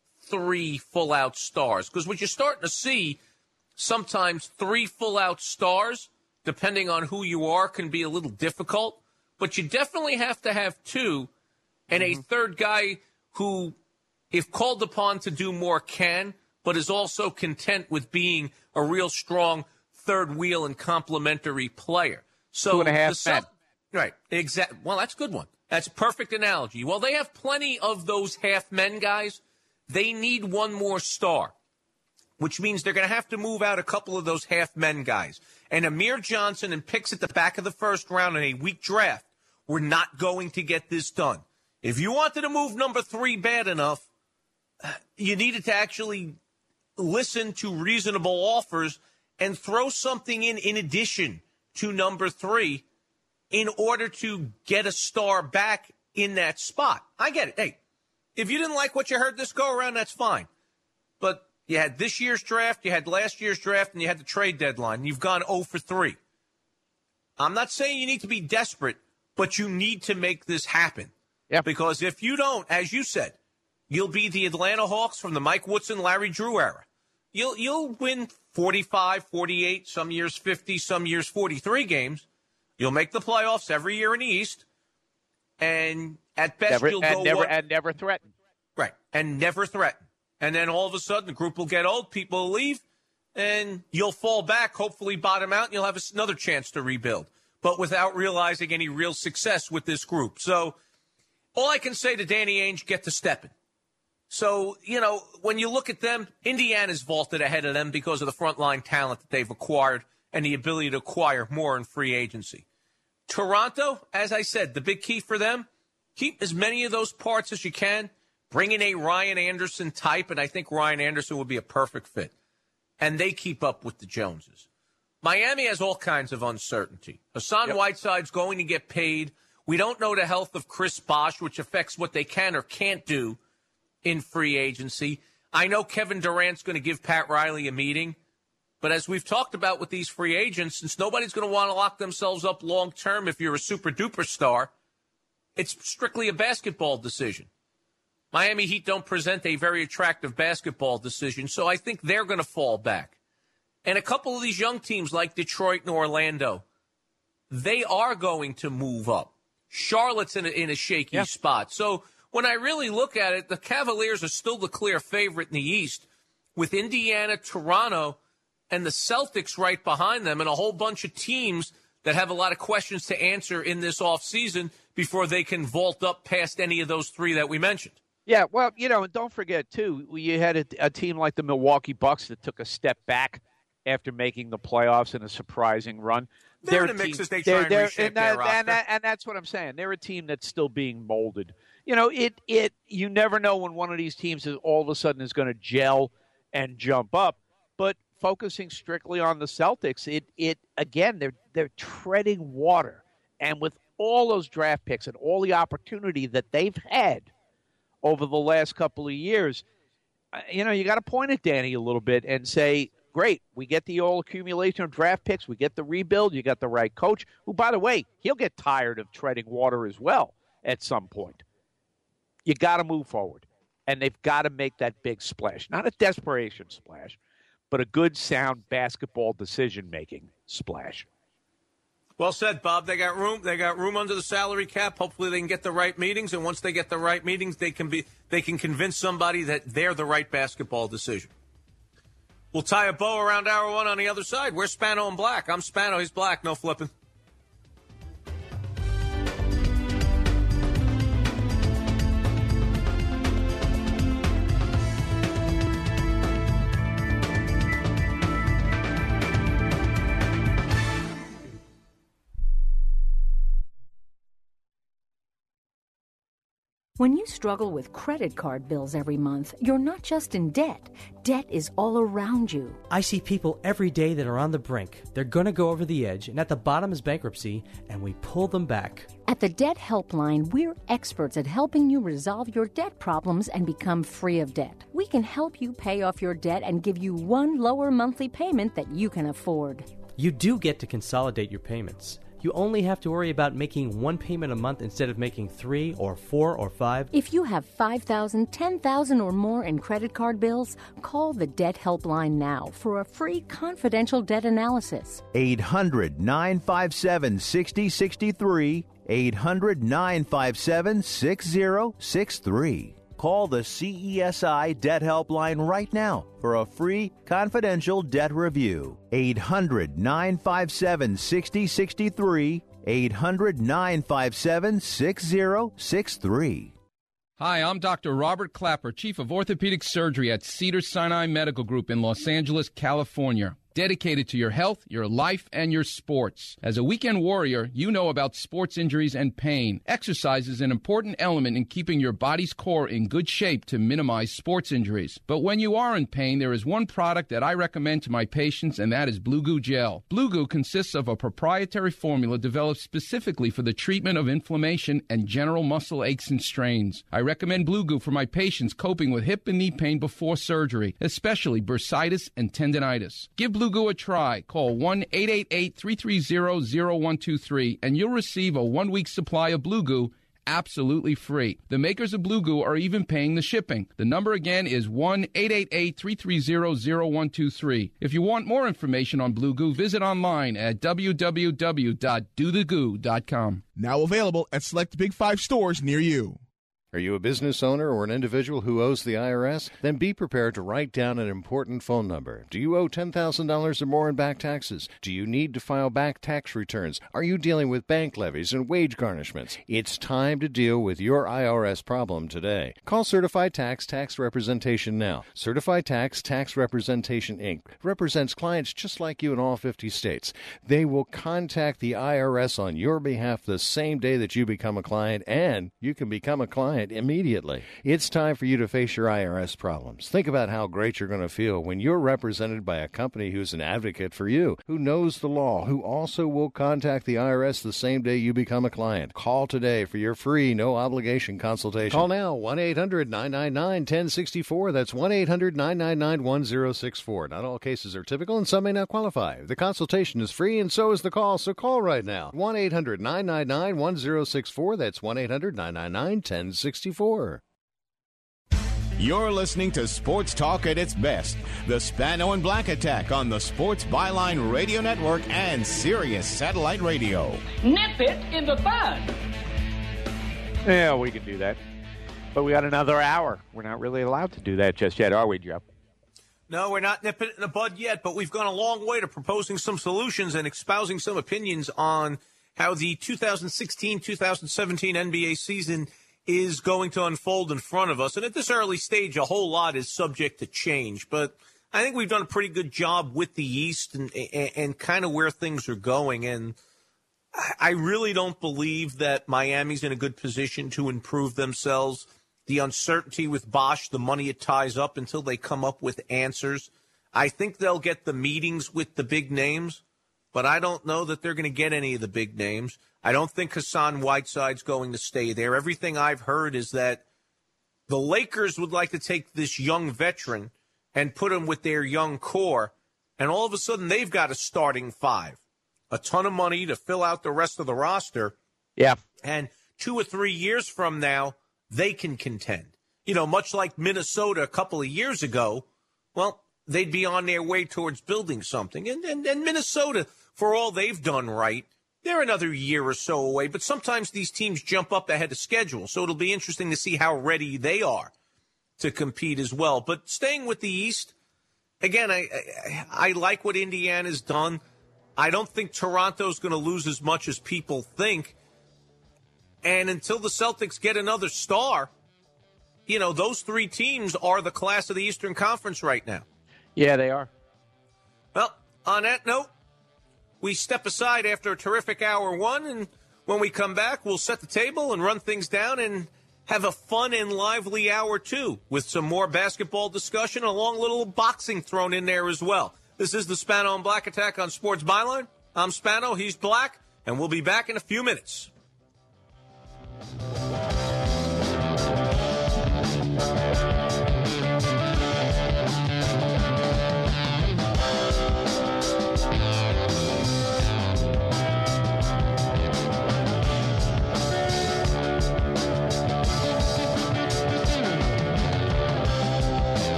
3 full-out stars. Because what you're starting to see, sometimes 3 full-out stars, depending on who you are, can be a little difficult. But you definitely have to have 2, and a third guy who, if called upon to do more, can, but is also content with being a real strong third wheel and complementary player. So 2.5 men. Right. Exactly. Well, that's a good one. That's a perfect analogy. Well, they have plenty of those half men guys. They need one more star, which means they're going to have to move out a couple of those half men guys. And Amir Johnson and picks at the back of the first round in a weak draft, we're not going to get this done. If you wanted to move number 3 bad enough, you needed to actually listen to reasonable offers and throw something in addition to number 3 in order to get a star back in that spot. I get it. Hey, if you didn't like what you heard this go around, that's fine. But you had this year's draft, you had last year's draft, and you had the trade deadline. You've gone 0 for 3. I'm not saying you need to be desperate, but you need to make this happen. Yeah. Because if you don't, as you said, you'll be the Atlanta Hawks from the Mike Woodson, Larry Drew era. You'll win 45, 48, some years 50, some years 43 games. You'll make the playoffs every year in the East. And at best, you'll go never threaten. Right, and never threaten. And then all of a sudden, the group will get old, people will leave, and you'll fall back, hopefully bottom out, and you'll have another chance to rebuild, but without realizing any real success with this group. So all I can say to Danny Ainge, get to stepping. So, when you look at them, Indiana's vaulted ahead of them because of the frontline talent that they've acquired and the ability to acquire more in free agency. Toronto, as I said, the big key for them, keep as many of those parts as you can. Bring in a Ryan Anderson type, and I think Ryan Anderson would be a perfect fit. And they keep up with the Joneses. Miami has all kinds of uncertainty. Hassan Whiteside's going to get paid. We don't know the health of Chris Bosh, which affects what they can or can't do in free agency. I know Kevin Durant's going to give Pat Riley a meeting. But as we've talked about with these free agents, since nobody's going to want to lock themselves up long-term if you're a super-duper star, it's strictly a basketball decision. Miami Heat don't present a very attractive basketball decision, so I think they're going to fall back. And a couple of these young teams like Detroit and Orlando, they are going to move up. Charlotte's in a shaky spot. So when I really look at it, the Cavaliers are still the clear favorite in the East, with Indiana, Toronto, and the Celtics right behind them, and a whole bunch of teams that have a lot of questions to answer in this offseason before they can vault up past any of those 3 that we mentioned. Yeah, well, and don't forget, too, you had a team like the Milwaukee Bucks that took a step back after making the playoffs in a surprising run. They're in the mix as they try and reshape their roster. And that's what I'm saying. They're a team that's still being molded. You never know when one of these teams is all of a sudden is going to gel and jump up. But focusing strictly on the Celtics, again, they're treading water. And with all those draft picks and all the opportunity that they've had over the last couple of years, you got to point at Danny a little bit and say, great, we get the all accumulation of draft picks, we get the rebuild, you got the right coach, who, by the way, he'll get tired of treading water as well at some point. You got to move forward, and they've got to make that big splash. Not a desperation splash, but a good, sound basketball decision-making splash. Well said, Bob. They got room. They got room under the salary cap. Hopefully, they can get the right meetings, and once they get the right meetings, they can convince somebody that they're the right basketball decision. We'll tie a bow around hour 1 on the other side. We're Spano and Black. I'm Spano. He's Black. No flipping. When you struggle with credit card bills every month, you're not just in debt. Debt is all around you. I see people every day that are on the brink. They're going to go over the edge, and at the bottom is bankruptcy, and we pull them back. At the Debt Helpline, we're experts at helping you resolve your debt problems and become free of debt. We can help you pay off your debt and give you one lower monthly payment that you can afford. You do get to consolidate your payments. You only have to worry about making one payment a month instead of making 3 or 4 or 5. If you have $5,000, $10,000 or more in credit card bills, call the Debt Helpline now for a free confidential debt analysis. 800-957-6063. 800-957-6063. Call the CESI Debt Helpline right now for a free confidential debt review. 800-957-6063. 800-957-6063. Hi, I'm Dr. Robert Clapper, Chief of Orthopedic Surgery at Cedars-Sinai Medical Group in Los Angeles, California. dedicated to your health, your life, and your sports. As a weekend warrior, you know about sports injuries and pain. Exercise is an important element in keeping your body's core in good shape to minimize sports injuries. But when you are in pain, there is one product that I recommend to my patients, and that is Blue Goo Gel. Blue Goo consists of a proprietary formula developed specifically for the treatment of inflammation and general muscle aches and strains. I recommend Blue Goo for my patients coping with hip and knee pain before surgery, especially bursitis and tendinitis. Give Blue Goo a try. Call 1-888-330-0123 and you'll receive a 1-week supply of Blue Goo absolutely free. The makers of Blue Goo are even paying the shipping. The number again is 1-888-330-0123. If you want more information on Blue Goo, visit online at www.dothegoo.com. Now available at select Big 5 stores near you. Are you a business owner or an individual who owes the IRS? Then be prepared to write down an important phone number. Do you owe $10,000 or more in back taxes? Do you need to file back tax returns? Are you dealing with bank levies and wage garnishments? It's time to deal with your IRS problem today. Call Certified Tax Representation now. Certified Tax Representation, Inc. represents clients just like you in all 50 states. They will contact the IRS on your behalf the same day that you become a client, and you can become a client immediately. It's time for you to face your IRS problems. Think about how great you're going to feel when you're represented by a company who's an advocate for you, who knows the law, who also will contact the IRS the same day you become a client. Call today for your free, no-obligation consultation. Call now, 1-800-999-1064. That's 1-800-999-1064. Not all cases are typical, and some may not qualify. The consultation is free, and so is the call, so call right now. 1-800-999-1064. That's 1-800-999-1064. You're listening to Sports Talk at its best. The Spano and Black Attack on the Sports Byline Radio Network and Sirius Satellite Radio. Nip it in the bud. Yeah, we can do that. But we got another hour. We're not really allowed to do that just yet, are we, Joe? No, we're not nipping it in the bud yet, but we've gone a long way to proposing some solutions and espousing some opinions on how the 2016-2017 NBA season is going to unfold in front of us. And at this early stage, a whole lot is subject to change. But I think we've done a pretty good job with the East and kind of where things are going. And I really don't believe that Miami's in a good position to improve themselves. The uncertainty with Bosch, the money it ties up until they come up with answers. I think they'll get the meetings with the big names, but I don't know that they're going to get any of the big names. I don't think Hassan Whiteside's going to stay there. Everything I've heard is that the Lakers would like to take this young veteran and put him with their young core, and all of a sudden they've got a starting five. A ton of money to fill out the rest of the roster. Yeah. And 2 or 3 years from now, they can contend. You know, much like Minnesota a couple of years ago, well, they'd be on their way towards building something. And Minnesota, for all they've done right, they're another year or so away, but sometimes these teams jump up ahead of schedule, so it'll be interesting to see how ready they are to compete as well. But staying with the East, again, I like what Indiana's done. I don't think Toronto's going to lose as much as people think. And until the Celtics get another star, you know, those three teams are the class of the Eastern Conference right now. Yeah, they are. Well, on that note, we step aside after a terrific hour one, and when we come back, we'll set the table and run things down and have a fun and lively hour two with some more basketball discussion, a long little boxing thrown in there as well. This is the Spano and Black Attack on Sports Byline. I'm Spano, he's Black, and we'll be back in a few minutes.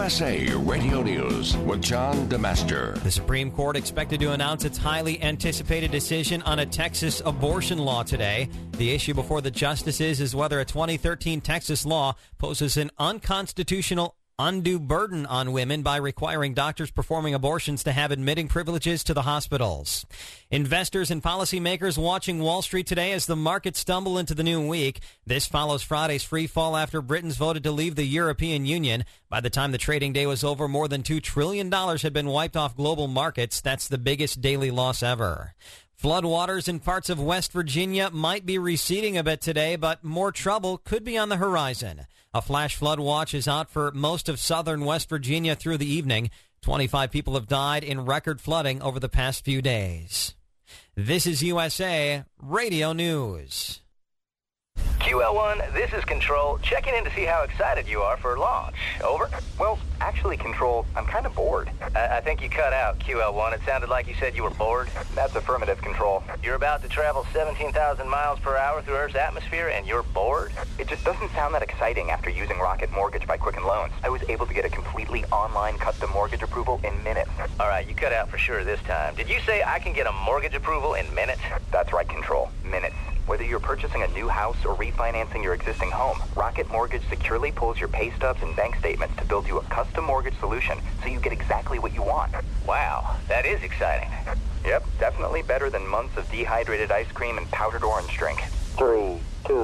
USA Radio News with John DeMaster. The Supreme Court expected to announce its highly anticipated decision on a Texas abortion law today. The issue before the justices is whether a 2013 Texas law poses an unconstitutional undue burden on women by requiring doctors performing abortions to have admitting privileges to the hospitals. Investors and policymakers watching Wall Street today as the markets stumble into the new week. This follows Friday's free fall after Britain's voted to leave the European Union. By the time the trading day was over, more than $2 trillion had been wiped off global markets. That's the biggest daily loss ever. Floodwaters in parts of West Virginia might be receding a bit today, but more trouble could be on the horizon. A flash flood watch is out for most of southern West Virginia through the evening. 25 people have died in record flooding over the past few days. This is USA Radio News. QL1, this is Control, checking in to see how excited you are for launch. Over? Well, actually, Control, I'm kind of bored. I think you cut out, QL1. It sounded like you said you were bored. That's affirmative, Control. You're about to travel 17,000 miles per hour through Earth's atmosphere, and you're bored? It just doesn't sound that exciting after using Rocket Mortgage by Quicken Loans. I was able to get a completely online custom mortgage approval in minutes. All right, you cut out for sure this time. Did you say I can get a mortgage approval in minutes? That's right, Control. Minutes. Whether you're purchasing a new house or refinancing your existing home, Rocket Mortgage securely pulls your pay stubs and bank statements to build you a custom mortgage solution so you get exactly what you want. Wow, that is exciting. Yep, definitely better than months of dehydrated ice cream and powdered orange drink. 3, 2,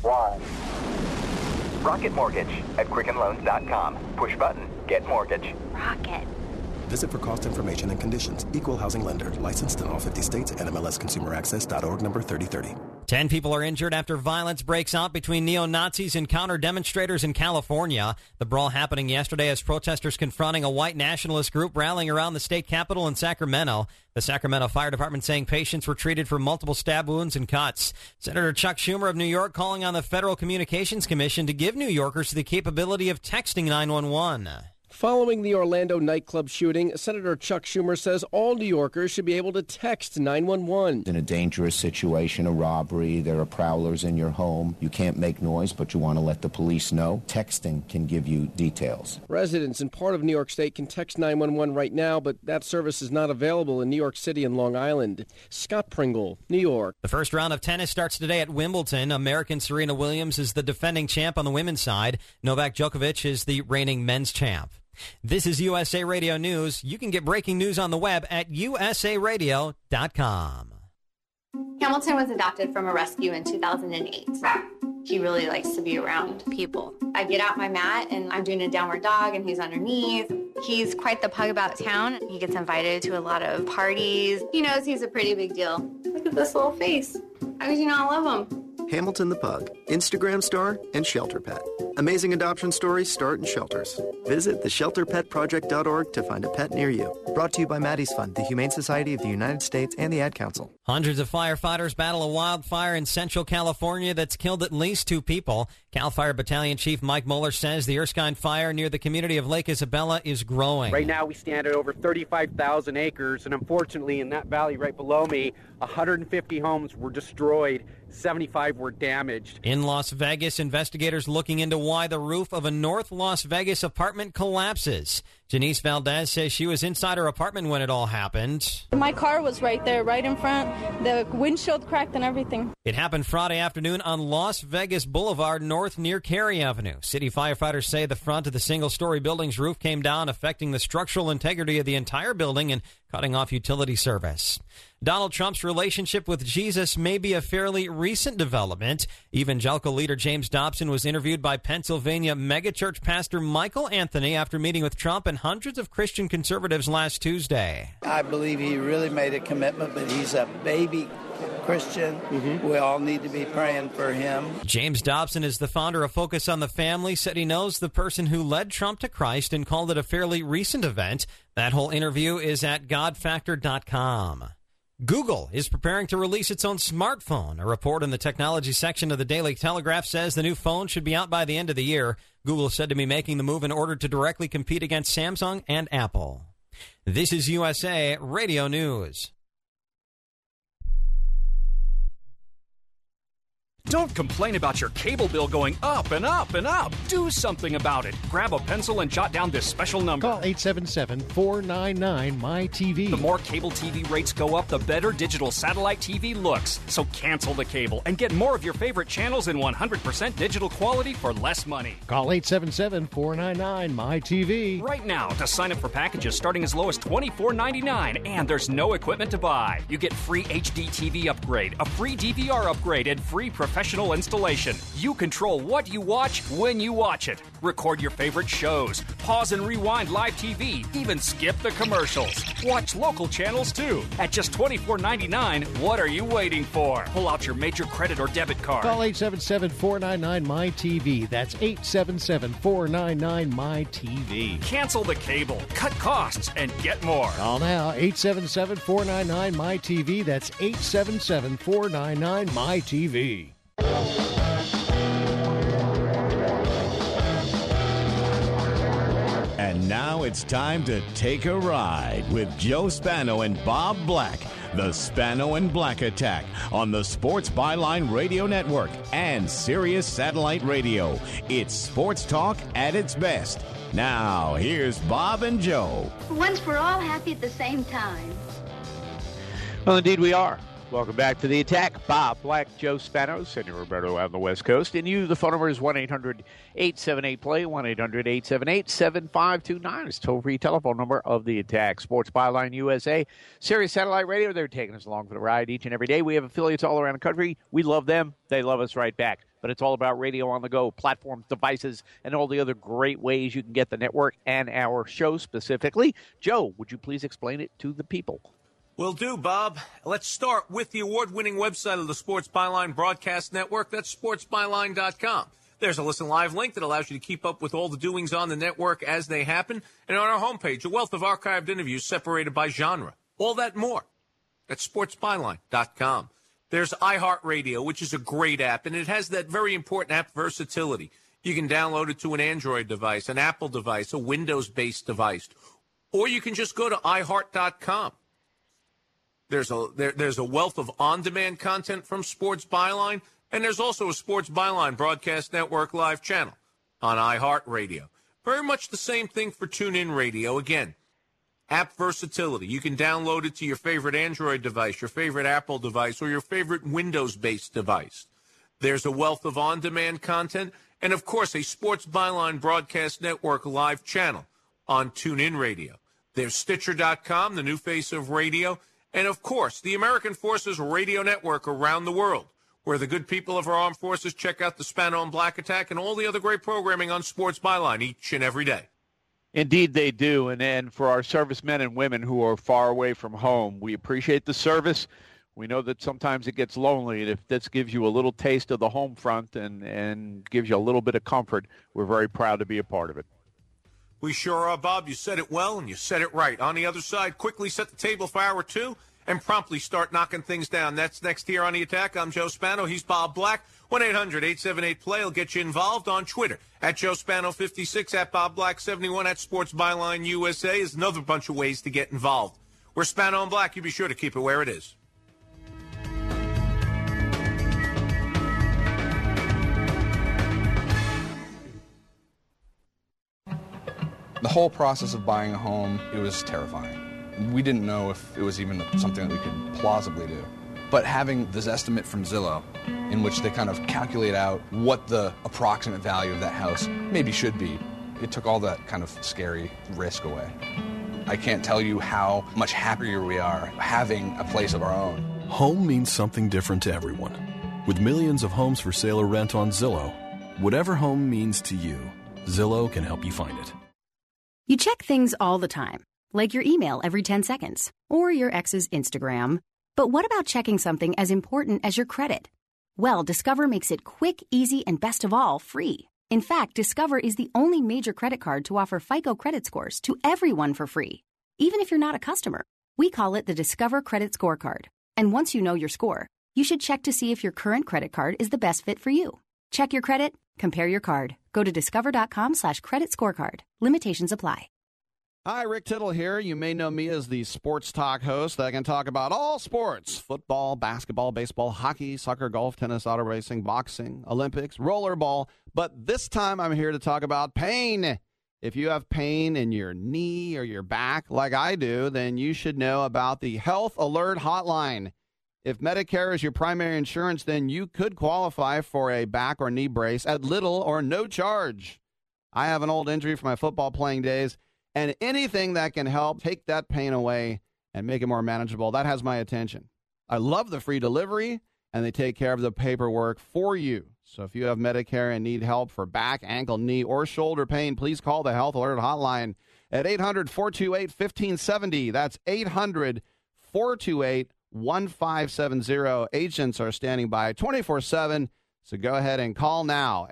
1. Rocket Mortgage at QuickenLoans.com. Push button, get mortgage. Rocket. Visit for cost information and conditions. Equal housing lender. Licensed in all 50 states. NMLSConsumerAccess.org number 3030. 10 people are injured after violence breaks out between neo-Nazis and counter-demonstrators in California. The brawl happening yesterday as protesters confronting a white nationalist group rallying around the state capitol in Sacramento. The Sacramento Fire Department saying patients were treated for multiple stab wounds and cuts. Senator Chuck Schumer of New York calling on the Federal Communications Commission to give New Yorkers the capability of texting 911. Following the Orlando nightclub shooting, Senator Chuck Schumer says all New Yorkers should be able to text 911. In a dangerous situation, a robbery, there are prowlers in your home. You can't make noise, but you want to let the police know. Texting can give you details. Residents in part of New York State can text 911 right now, but that service is not available in New York City and Long Island. Scott Pringle, New York. The first round of tennis starts today at Wimbledon. American Serena Williams is the defending champ on the women's side. Novak Djokovic is the reigning men's champ. This is USA Radio News. You can get breaking news on the web at usaradio.com. Hamilton was adopted from a rescue in 2008. He really likes to be around people. I get out my mat and I'm doing a downward dog and he's underneath. He's quite the pug about town. He gets invited to a lot of parties. He knows he's a pretty big deal. Look at this little face. How could you not love him? Hamilton the Pug, Instagram star and shelter pet. Amazing adoption stories start in shelters. Visit theshelterpetproject.org to find a pet near you. Brought to you by Maddie's Fund, the Humane Society of the United States, and the Ad Council. Hundreds of firefighters battle a wildfire in Central California that's killed at least 2 people. CAL FIRE Battalion Chief Mike Mueller says the Erskine fire near the community of Lake Isabella is growing. Right now we stand at over 35,000 acres, and unfortunately in that valley right below me, 150 homes were destroyed. 75 were damaged. In Las Vegas, investigators looking into why the roof of a North Las Vegas apartment collapses. Janice Valdez says she was inside her apartment when it all happened. My car was right there, right in front. The windshield cracked and everything. It happened Friday afternoon on Las Vegas Boulevard North near Cary Avenue. City firefighters say the front of the single-story building's roof came down, affecting the structural integrity of the entire building and cutting off utility service. Donald Trump's relationship with Jesus may be a fairly recent development. Evangelical leader James Dobson was interviewed by Pennsylvania megachurch pastor Michael Anthony after meeting with Trump and hundreds of Christian conservatives last Tuesday. I believe he really made a commitment, but he's a baby Christian. We all need to be praying for him. James Dobson is the founder of Focus on the Family, said he knows the person who led Trump to Christ and called it a fairly recent event. That whole interview is at godfactor.com. Google is preparing to release its own smartphone. A report in the technology section of the Daily Telegraph says the new phone should be out by the end of the year. Google said to be making the move in order to directly compete against Samsung and Apple. This is USA Radio News. Don't complain about your cable bill going up and up and up. Do something about it. Grab a pencil and jot down this special number. Call 877-499-MY-TV. The more cable TV rates go up, the better digital satellite TV looks. So cancel the cable and get more of your favorite channels in 100% digital quality for less money. Call 877-499-MY-TV. Right now to sign up for packages starting as low as $24.99, and there's no equipment to buy. You get free HD TV upgrade, a free DVR upgrade, and free professional installation. You control what you watch when you watch it. Record your favorite shows, pause and rewind live TV, even skip the commercials. Watch local channels too. At just $24.99, what are you waiting for? Pull out your major credit or debit card. Call 877-499-MY-TV. That's 877-499-MY-TV. Cancel the cable, cut costs, and get more. Call now, 877-499-MY-TV. That's 877-499-MY-TV. And now it's time to take a ride with Joe Spano and Bob Black. The Spano and Black Attack on the Sports Byline Radio Network and Sirius Satellite Radio. It's sports talk at its best. Now, here's Bob and Joe. Once we're all happy at the same time. Well, indeed we are. Welcome back to the Attack. Bob Black, Joe Spano, Senor Roberto out on the West Coast. And you, the phone number is 1-800-878-PLAY, 1-800-878-7529. It's toll-free telephone number of the Attack. Sports Byline USA, Sirius Satellite Radio. They're taking us along for the ride each and every day. We have affiliates all around the country. We love them. They love us right back. But it's all about radio on the go, platforms, devices, and all the other great ways you can get the network and our show specifically. Joe, would you please explain it to the people? Will do, Bob. Let's start with the award-winning website of the Sports Byline Broadcast Network. That's sportsbyline.com. There's a listen live link that allows you to keep up with all the doings on the network as they happen. And on our homepage, a wealth of archived interviews separated by genre. All that and more. That's sportsbyline.com. There's iHeartRadio, which is a great app, and it has that very important app versatility. You can download it to an Android device, an Apple device, a Windows-based device, or you can just go to iHeart.com. There's a wealth of on-demand content from Sports Byline, and there's also a Sports Byline Broadcast Network live channel on iHeartRadio. Very much the same thing for TuneIn Radio. Again, app versatility. You can download it to your favorite Android device, your favorite Apple device, or your favorite Windows-based device. There's a wealth of on-demand content, and, of course, a Sports Byline Broadcast Network live channel on TuneIn Radio. There's Stitcher.com, the new face of radio. And, of course, the American Forces Radio Network around the world, where the good people of our armed forces check out the Spano and Black Attack and all the other great programming on Sports Byline each and every day. Indeed they do. And for our servicemen and women who are far away from home, we appreciate the service. We know that sometimes it gets lonely, and if this gives you a little taste of the home front and gives you a little bit of comfort, we're very proud to be a part of it. We sure are, Bob. You said it well, and you said it right. On the other side, quickly set the table for hour two and promptly start knocking things down. That's next here on The Attack. I'm Joe Spano. He's Bob Black. 1-800-878-PLAY will get you involved on Twitter. At Joe Spano56, at Bob Black71, at Sports Byline USA is another bunch of ways to get involved. We're Spano and Black. You be sure to keep it where it is. The whole process of buying a home, it was terrifying. We didn't know if it was even something that we could plausibly do. But having this estimate from Zillow, in which they kind of calculate out what the approximate value of that house maybe should be, it took all that kind of scary risk away. I can't tell you how much happier we are having a place of our own. Home means something different to everyone. With millions of homes for sale or rent on Zillow, whatever home means to you, Zillow can help you find it. You check things all the time, like your email every 10 seconds, or your ex's Instagram. But what about checking something as important as your credit? Well, Discover makes it quick, easy, and best of all, free. In fact, Discover is the only major credit card to offer FICO credit scores to everyone for free, even if you're not a customer. We call it the Discover Credit Scorecard. And once you know your score, you should check to see if your current credit card is the best fit for you. Check your credit, compare your card. Go to discover.com/credit scorecard. Limitations apply. Hi, Rick Tittle here. You may know me as the sports talk host that can talk about all sports: football, basketball, baseball, hockey, soccer, golf, tennis, auto racing, boxing, Olympics, rollerball. But this time I'm here to talk about pain. If you have pain in your knee or your back like I do, then you should know about the Health Alert Hotline. If Medicare is your primary insurance, then you could qualify for a back or knee brace at little or no charge. I have an old injury from my football playing days, and anything that can help take that pain away and make it more manageable, that has my attention. I love the free delivery, and they take care of the paperwork for you. So if you have Medicare and need help for back, ankle, knee, or shoulder pain, please call the Health Alert Hotline at 800-428-1570. That's 800-428-1570. Agents are standing by 24/7, so go ahead and call now.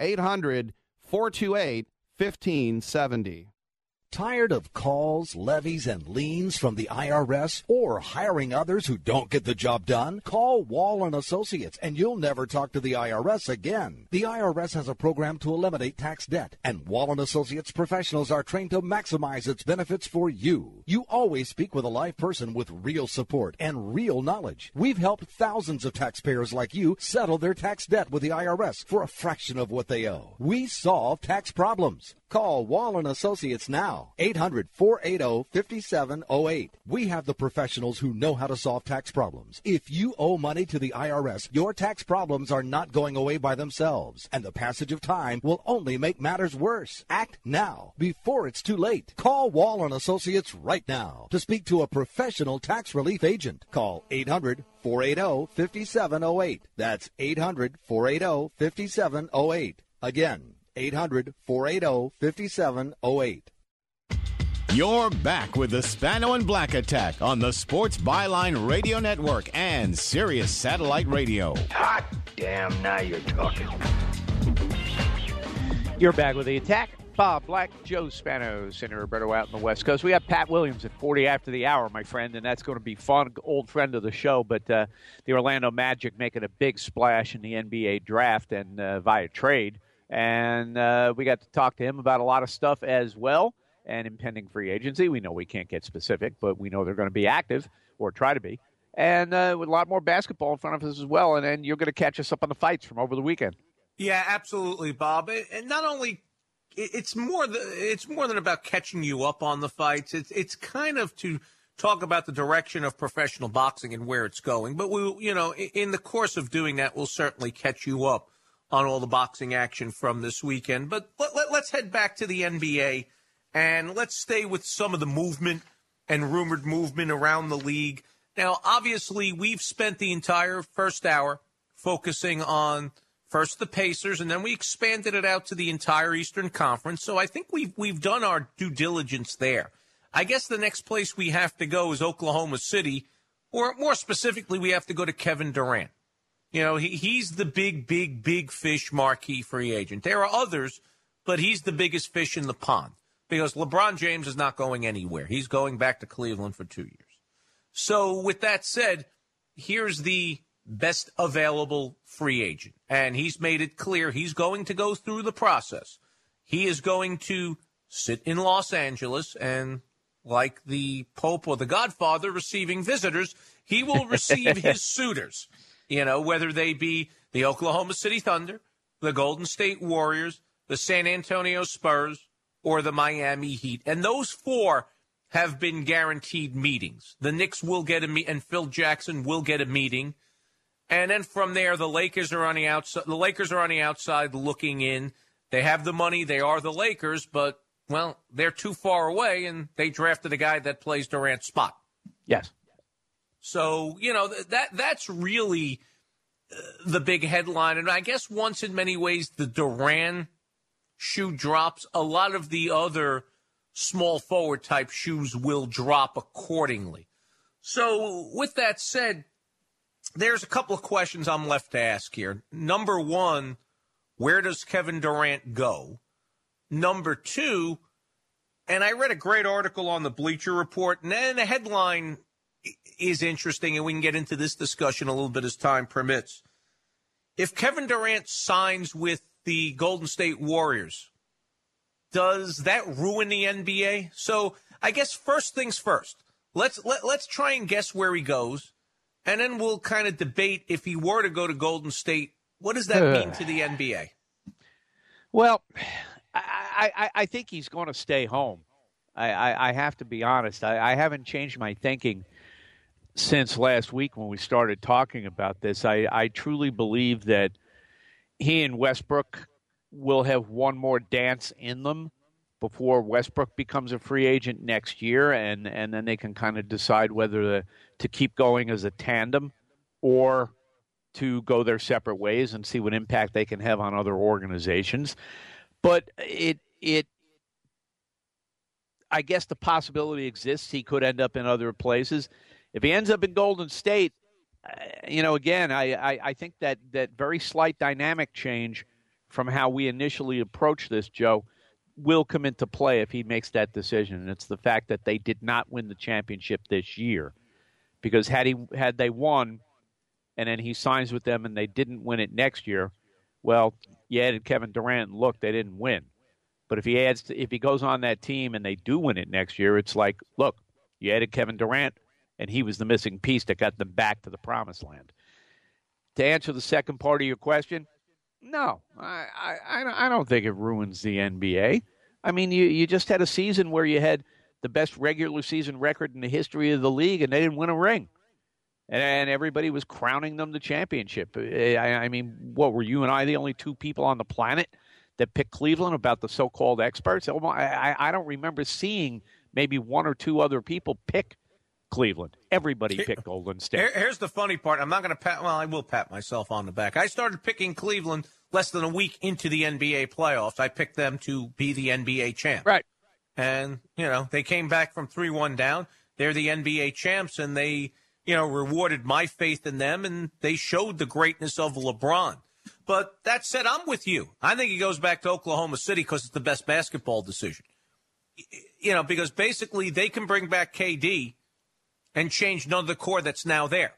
800-428-1570. Tired of calls, levies, and liens from the IRS, or hiring others who don't get the job done? Call Wall & Associates, and you'll never talk to the IRS again. The IRS has a program to eliminate tax debt, and Wall & Associates professionals are trained to maximize its benefits for you. You always speak with a live person with real support and real knowledge. We've helped thousands of taxpayers like you settle their tax debt with the IRS for a fraction of what they owe. We solve tax problems. Call Wall & Associates now, 800-480-5708. We have the professionals who know how to solve tax problems. If you owe money to the IRS, your tax problems are not going away by themselves, and the passage of time will only make matters worse. Act now, before it's too late. Call Wall & Associates right now to speak to a professional tax relief agent. Call 800-480-5708. That's 800-480-5708. Again, 800-480-5708. You're back with the Spano and Black Attack on the Sports Byline Radio Network and Sirius Satellite Radio. Hot damn, now you're talking. You're back with the Attack. Bob Black, Joe Spano, Senator Roberto out in the West Coast. We have Pat Williams at 40 after the hour, my friend, and that's going to be fun. Old friend of the show, but the Orlando Magic making a big splash in the NBA draft and via trade. And we got to talk to him about a lot of stuff as well, and impending free agency. We know we can't get specific, but we know they're going to be active, or try to be. And with a lot more basketball in front of us as well. And then you're going to catch us up on the fights from over the weekend. Yeah, absolutely, Bob. And not only it's more than about catching you up on the fights. It's kind of to talk about the direction of professional boxing and where it's going. But we, in the course of doing that, we'll certainly catch you up on all the boxing action from this weekend. But let's head back to the NBA, and let's stay with some of the movement and rumored movement around the league. Now, obviously, we've spent the entire first hour focusing on first the Pacers, and then we expanded it out to the entire Eastern Conference. So I think we've done our due diligence there. I guess the next place we have to go is Oklahoma City, or more specifically, we have to go to Kevin Durant. He's the big fish marquee free agent. There are others, but he's the biggest fish in the pond because LeBron James is not going anywhere. He's going back to Cleveland for 2 years. So with that said, here's the best available free agent. And he's made it clear he's going to go through the process. He is going to sit in Los Angeles and, like the Pope or the Godfather receiving visitors, he will receive his suitors. Whether they be the Oklahoma City Thunder, the Golden State Warriors, the San Antonio Spurs, or the Miami Heat. And those four have been guaranteed meetings. The Knicks will get a meet, and Phil Jackson will get a meeting. And then from there, the Lakers are on the outside. The Lakers are on the outside looking in. They have the money. They are the Lakers, but, well, they're too far away, and they drafted a guy that plays Durant's spot. Yes. So, that's really the big headline. And I guess once in many ways the Durant shoe drops, a lot of the other small forward type shoes will drop accordingly. So with that said, there's a couple of questions I'm left to ask here. Number one, where does Kevin Durant go? Number two, and I read a great article on the Bleacher Report, and then the headline is interesting, and we can get into this discussion a little bit as time permits. If Kevin Durant signs with the Golden State Warriors, does that ruin the NBA? So I guess first things first. Let's try and guess where he goes, and then we'll kind of debate if he were to go to Golden State. What does that mean to the NBA? Well, I think he's going to stay home. I have to be honest. I haven't changed my thinking since last week when we started talking about this. I truly believe that he and Westbrook will have one more dance in them before Westbrook becomes a free agent next year, and then they can kind of decide whether to keep going as a tandem or to go their separate ways and see what impact they can have on other organizations. But I guess the possibility exists he could end up in other places. If he ends up in Golden State, again, I think that very slight dynamic change from how we initially approached this, Joe, will come into play if he makes that decision. And it's the fact that they did not win the championship this year. Because had they won and then he signs with them and they didn't win it next year, well, you added Kevin Durant and look, they didn't win. But if he goes on that team and they do win it next year, it's like, look, you added Kevin Durant and he was the missing piece that got them back to the promised land. To answer the second part of your question, no, I don't think it ruins the NBA. I mean, you just had a season where you had the best regular season record in the history of the league, and they didn't win a ring. And everybody was crowning them the championship. I mean, what, were you and I the only two people on the planet that picked Cleveland about the so-called experts? I don't remember seeing maybe one or two other people pick Cleveland. Everybody picked Golden State. Here's the funny part. I'm not going to I will pat myself on the back. I started picking Cleveland less than a week into the NBA playoffs. I picked them to be the NBA champ. Right. And, they came back from 3-1 down. They're the NBA champs, and they, rewarded my faith in them, and they showed the greatness of LeBron. But that said, I'm with you. I think he goes back to Oklahoma City because it's the best basketball decision. Because basically they can bring back KD and change none of the core that's now there.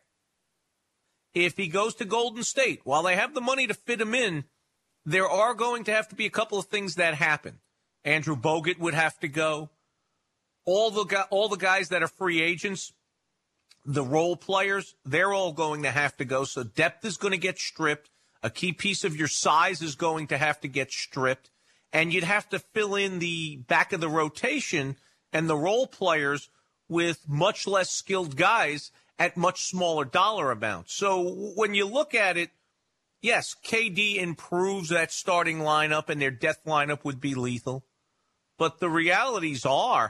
If he goes to Golden State, while they have the money to fit him in, there are going to have to be a couple of things that happen. Andrew Bogut would have to go. All the guys that are free agents, the role players, they're all going to have to go. So depth is going to get stripped. A key piece of your size is going to have to get stripped. And you'd have to fill in the back of the rotation and the role players with much less skilled guys at much smaller dollar amounts. So when you look at it, yes, KD improves that starting lineup, and their death lineup would be lethal. But the realities are,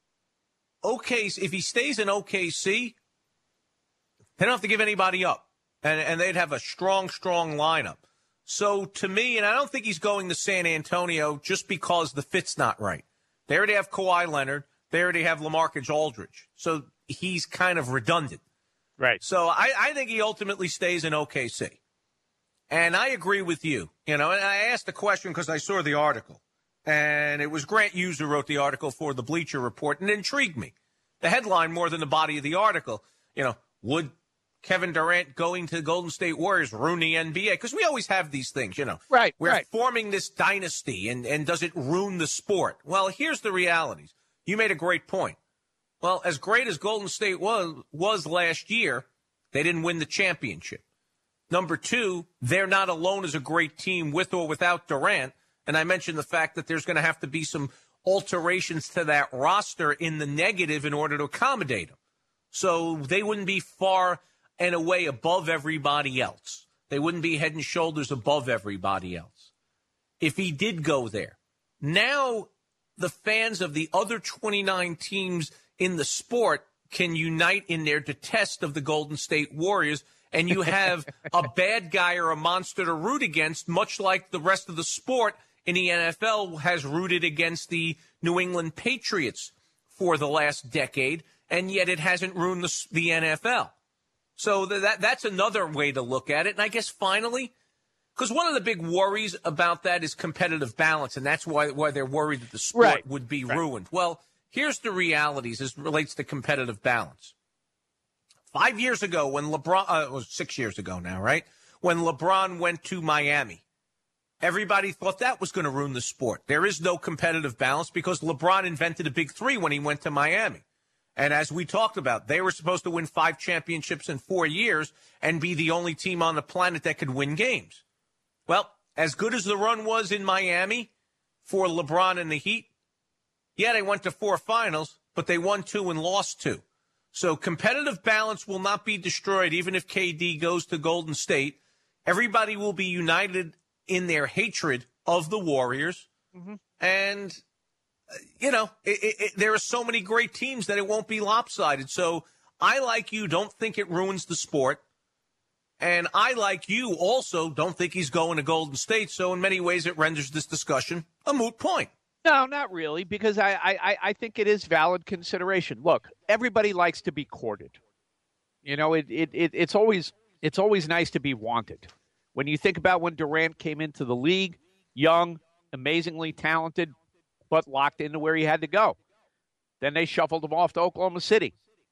if he stays in OKC, they don't have to give anybody up. And they'd have a strong, strong lineup. So to me, and I don't think he's going to San Antonio just because the fit's not right. They already have Kawhi Leonard. They already have LaMarcus Aldridge. So he's kind of redundant. Right. So I think he ultimately stays in OKC. And I agree with you. And I asked the question because I saw the article. And it was Grant Hughes who wrote the article for the Bleacher Report, and it intrigued me. The headline more than the body of the article. Would Kevin Durant going to the Golden State Warriors ruin the NBA? Because we always have these things, Right. We're forming this dynasty, and does it ruin the sport? Well, here's the realities. You made a great point. Well, as great as Golden State was last year, they didn't win the championship. Number two, they're not alone as a great team with or without Durant. And I mentioned the fact that there's going to have to be some alterations to that roster in the negative in order to accommodate them. So they wouldn't be far and away above everybody else. They wouldn't be head and shoulders above everybody else. If he did go there, now the fans of the other 29 teams in the sport can unite in their detest of the Golden State Warriors, and you have a bad guy or a monster to root against, much like the rest of the sport in the NFL has rooted against the New England Patriots for the last decade, and yet it hasn't ruined the NFL. So that's another way to look at it. And I guess finally, because one of the big worries about that is competitive balance, and that's why they're worried that the sport would be ruined. Well, here's the realities as it relates to competitive balance. 5 years ago when LeBron, it was 6 years ago now, right? When LeBron went to Miami, Everybody thought that was going to ruin the sport. There is no competitive balance because LeBron invented a big three when he went to Miami. And as we talked about, they were supposed to win 5 championships in 4 years and be the only team on the planet that could win games. Well, as good as the run was in Miami for LeBron and the Heat, yeah, they went to 4 finals, but they won 2 and lost 2. So competitive balance will not be destroyed even if KD goes to Golden State. Everybody will be united in their hatred of the Warriors. Mm-hmm. And, there are so many great teams that it won't be lopsided. So I, like you, don't think it ruins the sport. And I, like you, also don't think he's going to Golden State. So in many ways, it renders this discussion a moot point. No, not really, because I think it is valid consideration. Look, everybody likes to be courted. It's always nice to be wanted. When you think about when Durant came into the league, young, amazingly talented, but locked into where he had to go. Then they shuffled him off to Oklahoma City.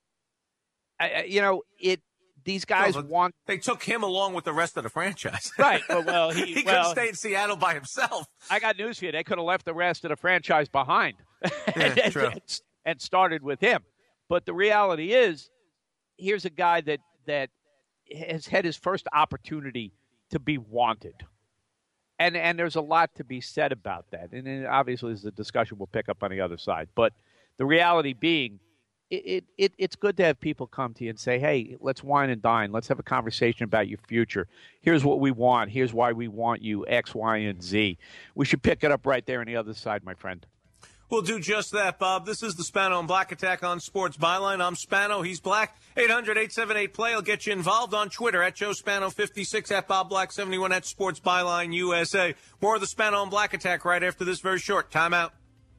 These guys want. They took him along with the rest of the franchise. Right. Well, he couldn't stay in Seattle by himself. I got news for you. They could have left the rest of the franchise behind true. and started with him. But the reality is, here's a guy that has had his first opportunity to be wanted. And there's a lot to be said about that. And then obviously, there's a discussion we'll pick up on the other side. But the reality being, it's good to have people come to you and say, hey, let's wine and dine. Let's have a conversation about your future. Here's what we want. Here's why we want you, X, Y, and Z. We should pick it up right there on the other side, my friend. We'll do just that, Bob. This is the Spano and Black Attack on Sports Byline. I'm Spano. He's Black. 800-878-PLAY. I'll get you involved on Twitter at Joe Spano56, at Bob Black71, at Sports Byline USA. More of the Spano and Black Attack right after this very short timeout.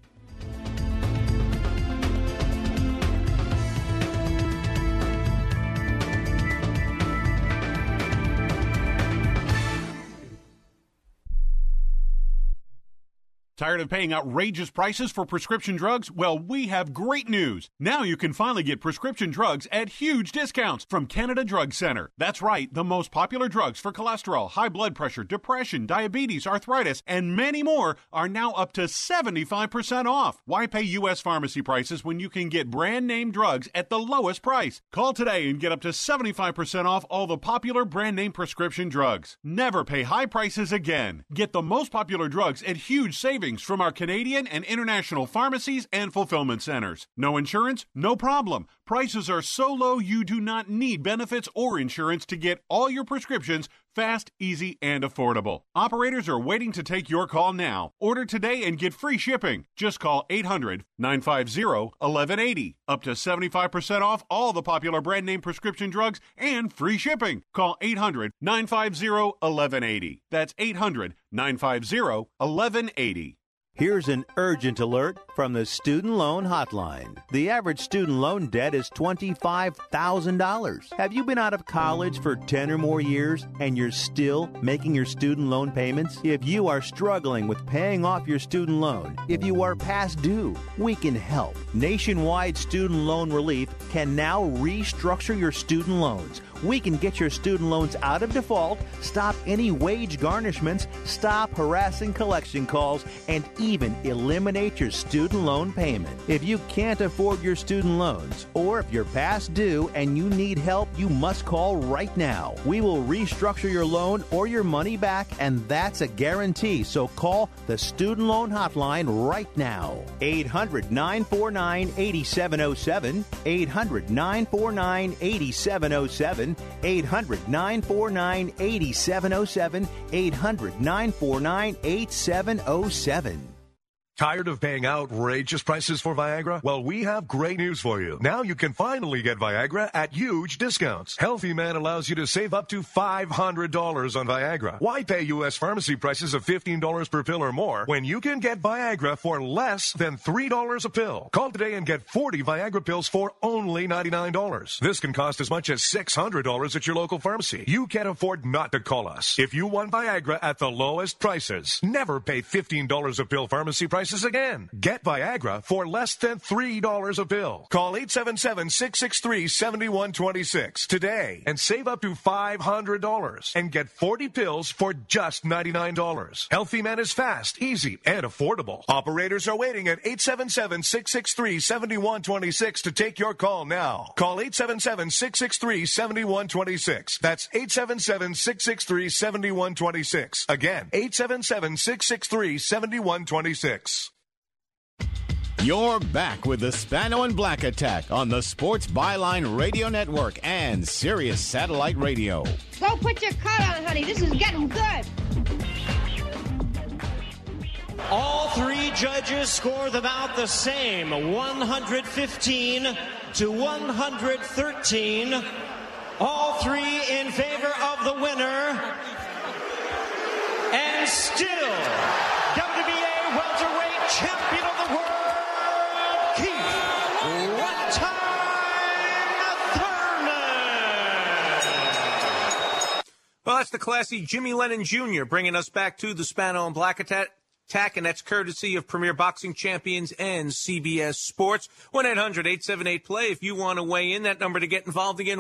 Tired of paying outrageous prices for prescription drugs? Well, we have great news. Now you can finally get prescription drugs at huge discounts from Canada Drug Center. That's right, the most popular drugs for cholesterol, high blood pressure, depression, diabetes, arthritis, and many more are now up to 75% off. Why pay U.S. pharmacy prices when you can get brand name drugs at the lowest price? Call today and get up to 75% off all the popular brand name prescription drugs. Never pay high prices again. Get the most popular drugs at huge savings from our Canadian and international pharmacies and fulfillment centers. No insurance? No problem. Prices are so low you do not need benefits or insurance to get all your prescriptions fast, easy, and affordable. Operators are waiting to take your call now. Order today and get free shipping. Just call 800-950-1180. Up to 75% off all the popular brand name prescription drugs and free shipping. Call 800-950-1180. That's 800-950-1180. Here's an urgent alert from the Student Loan Hotline. The average student loan debt is $25,000. Have you been out of college for 10 or more years and you're still making your student loan payments? If you are struggling with paying off your student loan, if you are past due, we can help. Nationwide Student Loan Relief can now restructure your student loans. We can get your student loans out of default, stop any wage garnishments, stop harassing collection calls, and even eliminate your student loan payment. If you can't afford your student loans, or if you're past due and you need help, you must call right now. We will restructure your loan or your money back, and that's a guarantee. So call the Student Loan Hotline right now. 800-949-8707. 800-949-8707. 800-949-8707. 800-949-8707. Tired of paying outrageous prices for Viagra? Well, we have great news for you. Now you can finally get Viagra at huge discounts. Healthy Man allows you to save up to $500 on Viagra. Why pay U.S. pharmacy prices of $15 per pill or more when you can get Viagra for less than $3 a pill? Call today and get 40 Viagra pills for only $99. This can cost as much as $600 at your local pharmacy. You can't afford not to call us. If you want Viagra at the lowest prices, never pay $15 a pill pharmacy prices prices again. Get Viagra for less than $3 a pill. Call 877-663-7126 today and save up to $500 and get 40 pills for just $99. Healthy Man is fast, easy, and affordable. Operators are waiting at 877-663-7126 to take your call now. Call 877-663-7126. That's 877-663-7126. Again, 877-663-7126. You're back with the Spano and Black Attack on the Sports Byline Radio Network and Sirius Satellite Radio. Go put your coat on, honey. This is getting good. All three judges score about the same, 115 to 113. All three in favor of the winner. And still, WBA welterweight champion of the world, Keith "What Time" Thurman. Well, that's the classy Jimmy Lennon Jr. bringing us back to the Spano and Black Attack, and that's courtesy of Premier Boxing Champions and CBS Sports. 1-800-878-PLAY. If you want to weigh in, that number to get involved again,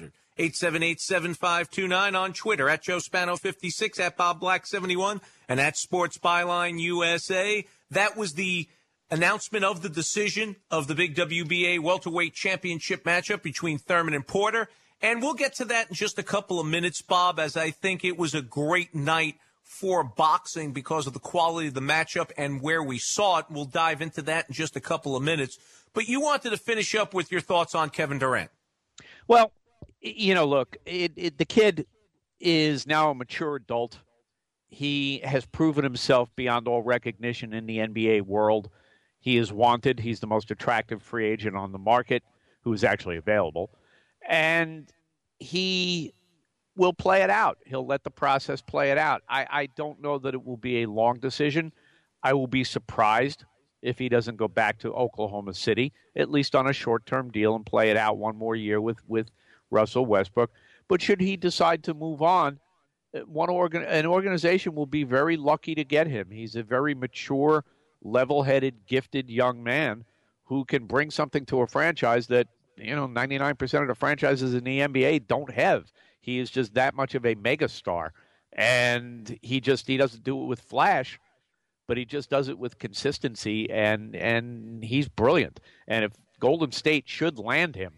1-800-878-7529 on Twitter, at Joe Spano56, at Bob Black 71, and at Sports Byline USA. That was the announcement of the decision of the big WBA welterweight championship matchup between Thurman and Porter. And we'll get to that in just a couple of minutes, Bob, as I think it was a great night for boxing because of the quality of the matchup and where we saw it. We'll dive into that in just a couple of minutes. But you wanted to finish up with your thoughts on Kevin Durant. Well, you know, look, the kid is now a mature adult. He has proven himself beyond all recognition in the NBA world. He is wanted. He's the most attractive free agent on the market who is actually available. And he will play it out. He'll let the process play it out. I don't know that it will be a long decision. I will be surprised if he doesn't go back to Oklahoma City, at least on a short-term deal, and play it out one more year with Russell Westbrook. But should he decide to move on, an organization will be very lucky to get him. He's a very mature, level-headed, gifted young man who can bring something to a franchise that, 99% of the franchises in the NBA don't have. He is just that much of a megastar. And he doesn't do it with flash, but he just does it with consistency, and he's brilliant. And if Golden State should land him,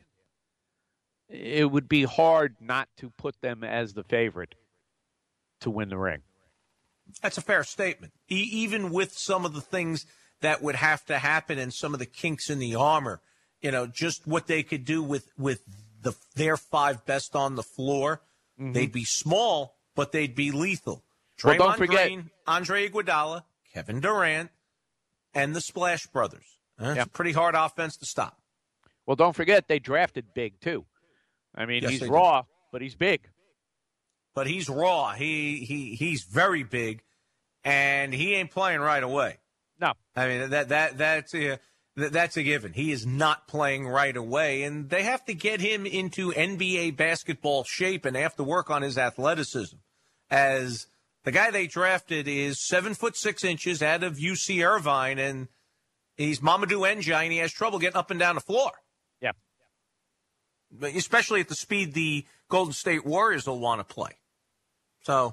it would be hard not to put them as the favorite to win the ring. That's a fair statement. Even with some of the things that would have to happen and some of the kinks in the armor, just what they could do with their five best on the floor. Mm-hmm. They'd be small, but they'd be lethal. Draymond don't forget, Green, Andre Iguodala, Kevin Durant, and the Splash Brothers. It's a pretty hard offense to stop. Well, don't forget, they drafted big, too. I mean, he's raw, but he's big. But he's raw. He's very big, and he ain't playing right away. No. I mean, that's a given. He is not playing right away, and they have to get him into NBA basketball shape, and they have to work on his athleticism. As the guy they drafted is 7'6" out of UC Irvine, and he's Mamadou Ndiaye, and he has trouble getting up and down the floor. Yeah. But especially at the speed the Golden State Warriors will want to play. So,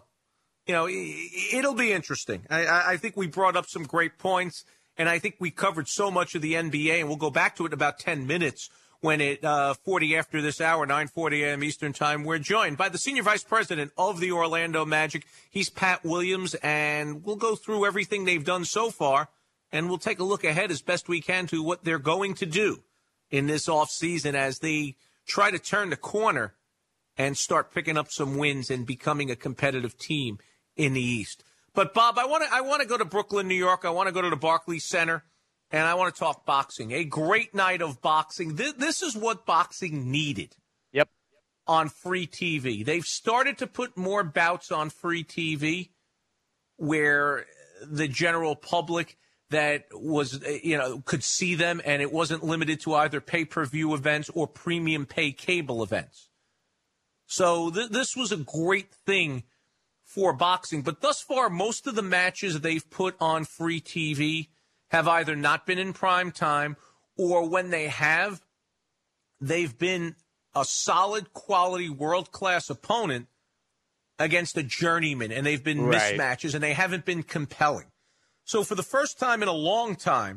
it'll be interesting. I think we brought up some great points. And I think we covered so much of the NBA, and we'll go back to it in about 10 minutes when at 40 after this hour, 9:40 a.m. Eastern Time, we're joined by the Senior Vice President of the Orlando Magic. He's Pat Williams, and we'll go through everything they've done so far, and we'll take a look ahead as best we can to what they're going to do in this offseason as they try to turn the corner and start picking up some wins and becoming a competitive team in the East. But, Bob, I want to go to Brooklyn, New York. I want to go to the Barclays Center, and I want to talk boxing. A great night of boxing. This is what boxing needed. Yep. On free TV. They've started to put more bouts on free TV where the general public that was, could see them, and it wasn't limited to either pay-per-view events or premium pay cable events. So this was a great thing for boxing, but thus far, most of the matches they've put on free TV have either not been in prime time, or when they have, they've been a solid quality world-class opponent against a journeyman, and they've been mismatches, and they haven't been compelling. So for the first time in a long time,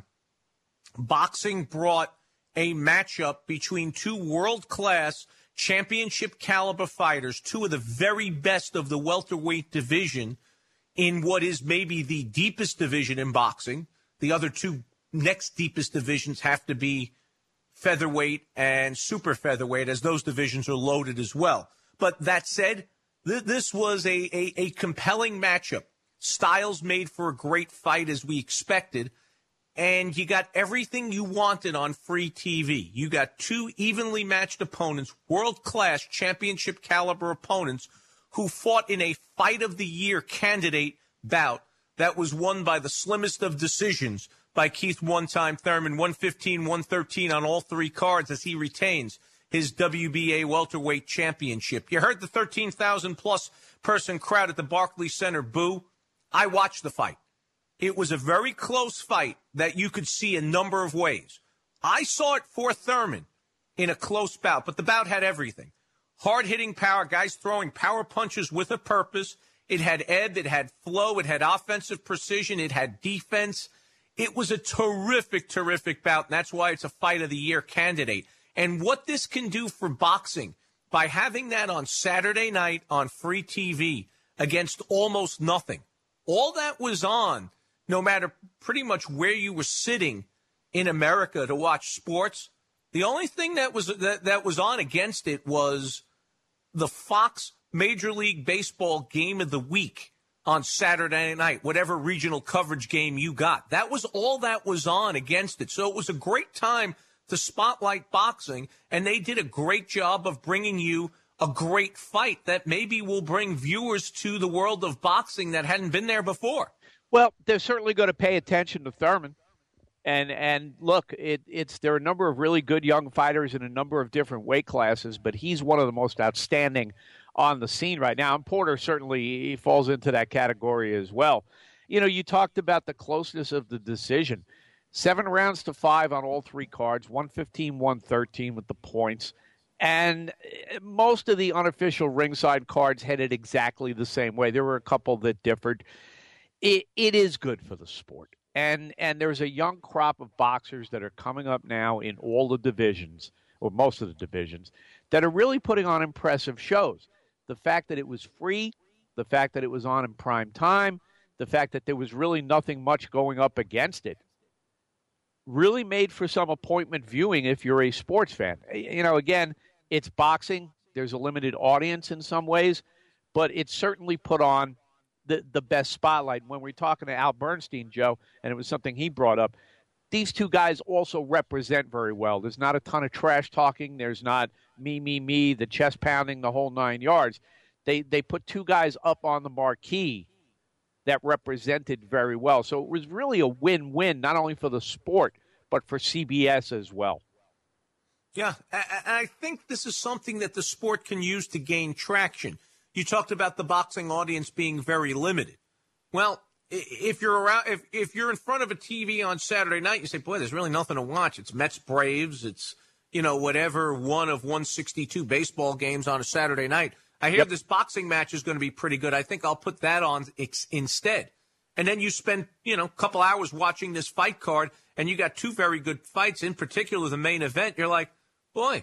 boxing brought a matchup between two world-class championship caliber fighters, two of the very best of the welterweight division in what is maybe the deepest division in boxing. The other two next deepest divisions have to be featherweight and super featherweight, as those divisions are loaded as well. But that said, this was a compelling matchup. Styles made for a great fight, as we expected, and you got everything you wanted on free TV. You got two evenly matched opponents, world-class championship caliber opponents, who fought in a fight of the year candidate bout that was won by the slimmest of decisions by Keith One-Time Thurman, 115-113 on all three cards, as he retains his WBA welterweight championship. You heard the 13,000-plus person crowd at the Barclays Center boo. I watched the fight. It was a very close fight that you could see a number of ways. I saw it for Thurman in a close bout, but the bout had everything. Hard-hitting power, guys throwing power punches with a purpose. It had ebb, it had flow, it had offensive precision, it had defense. It was a terrific, terrific bout, and that's why it's a fight of the year candidate. And what this can do for boxing, by having that on Saturday night on free TV against almost nothing, all that was on, no matter pretty much where you were sitting in America to watch sports, the only thing that was on against it was the Fox Major League Baseball game of the week on Saturday night, whatever regional coverage game you got. That was all that was on against it. So it was a great time to spotlight boxing, and they did a great job of bringing you a great fight that maybe will bring viewers to the world of boxing that hadn't been there before. Well, they're certainly going to pay attention to Thurman. And look, there are a number of really good young fighters in a number of different weight classes, but he's one of the most outstanding on the scene right now. And Porter certainly falls into that category as well. You know, you talked about the closeness of the decision. 7 rounds to 5 on all three cards, 115-113 with the points. And most of the unofficial ringside cards headed exactly the same way. There were a couple that differed. It is good for the sport. And there's a young crop of boxers that are coming up now in all the divisions, or most of the divisions, that are really putting on impressive shows. The fact that it was free, the fact that it was on in prime time, the fact that there was really nothing much going up against it, really made for some appointment viewing if you're a sports fan. You know, again, it's boxing. There's a limited audience in some ways, but it certainly put on the best spotlight. When we're talking to Al Bernstein, Joe, and it was something he brought up, these two guys also represent very well. There's not a ton of trash talking. There's not me, the chest pounding, the whole 9 yards. They put two guys up on the marquee that represented very well. So it was really a win-win, not only for the sport, but for CBS as well. Yeah, and I think this is something that the sport can use to gain traction. You talked about the boxing audience being very limited. Well, if you're around, if you're in front of a TV on Saturday night, you say, boy, there's really nothing to watch. It's Mets Braves. It's, whatever one of 162 baseball games on a Saturday night. I hear this boxing match is going to be pretty good. I think I'll put that on instead. And then you spend, a couple hours watching this fight card, and you got two very good fights, in particular the main event. You're like, boy,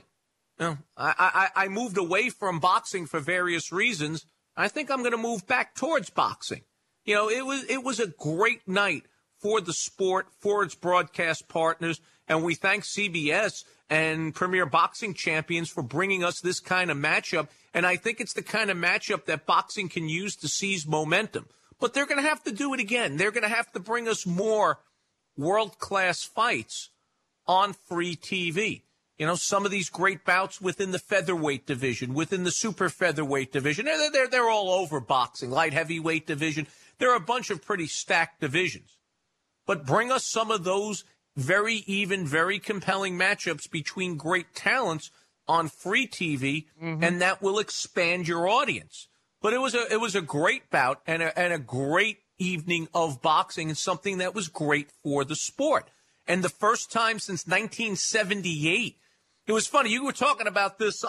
I moved away from boxing for various reasons. I think I'm going to move back towards boxing. It was a great night for the sport, for its broadcast partners, and we thank CBS and Premier Boxing Champions for bringing us this kind of matchup. And I think it's the kind of matchup that boxing can use to seize momentum. But they're going to have to do it again. They're going to have to bring us more world-class fights on free TV. Some of these great bouts within the featherweight division, within the super featherweight division, they're all over boxing, light heavyweight division. There are a bunch of pretty stacked divisions. But bring us some of those very even, very compelling matchups between great talents on free TV, and that will expand your audience. But it was a great bout and a great evening of boxing and something that was great for the sport. And the first time since 1978, it was funny. You were talking about this with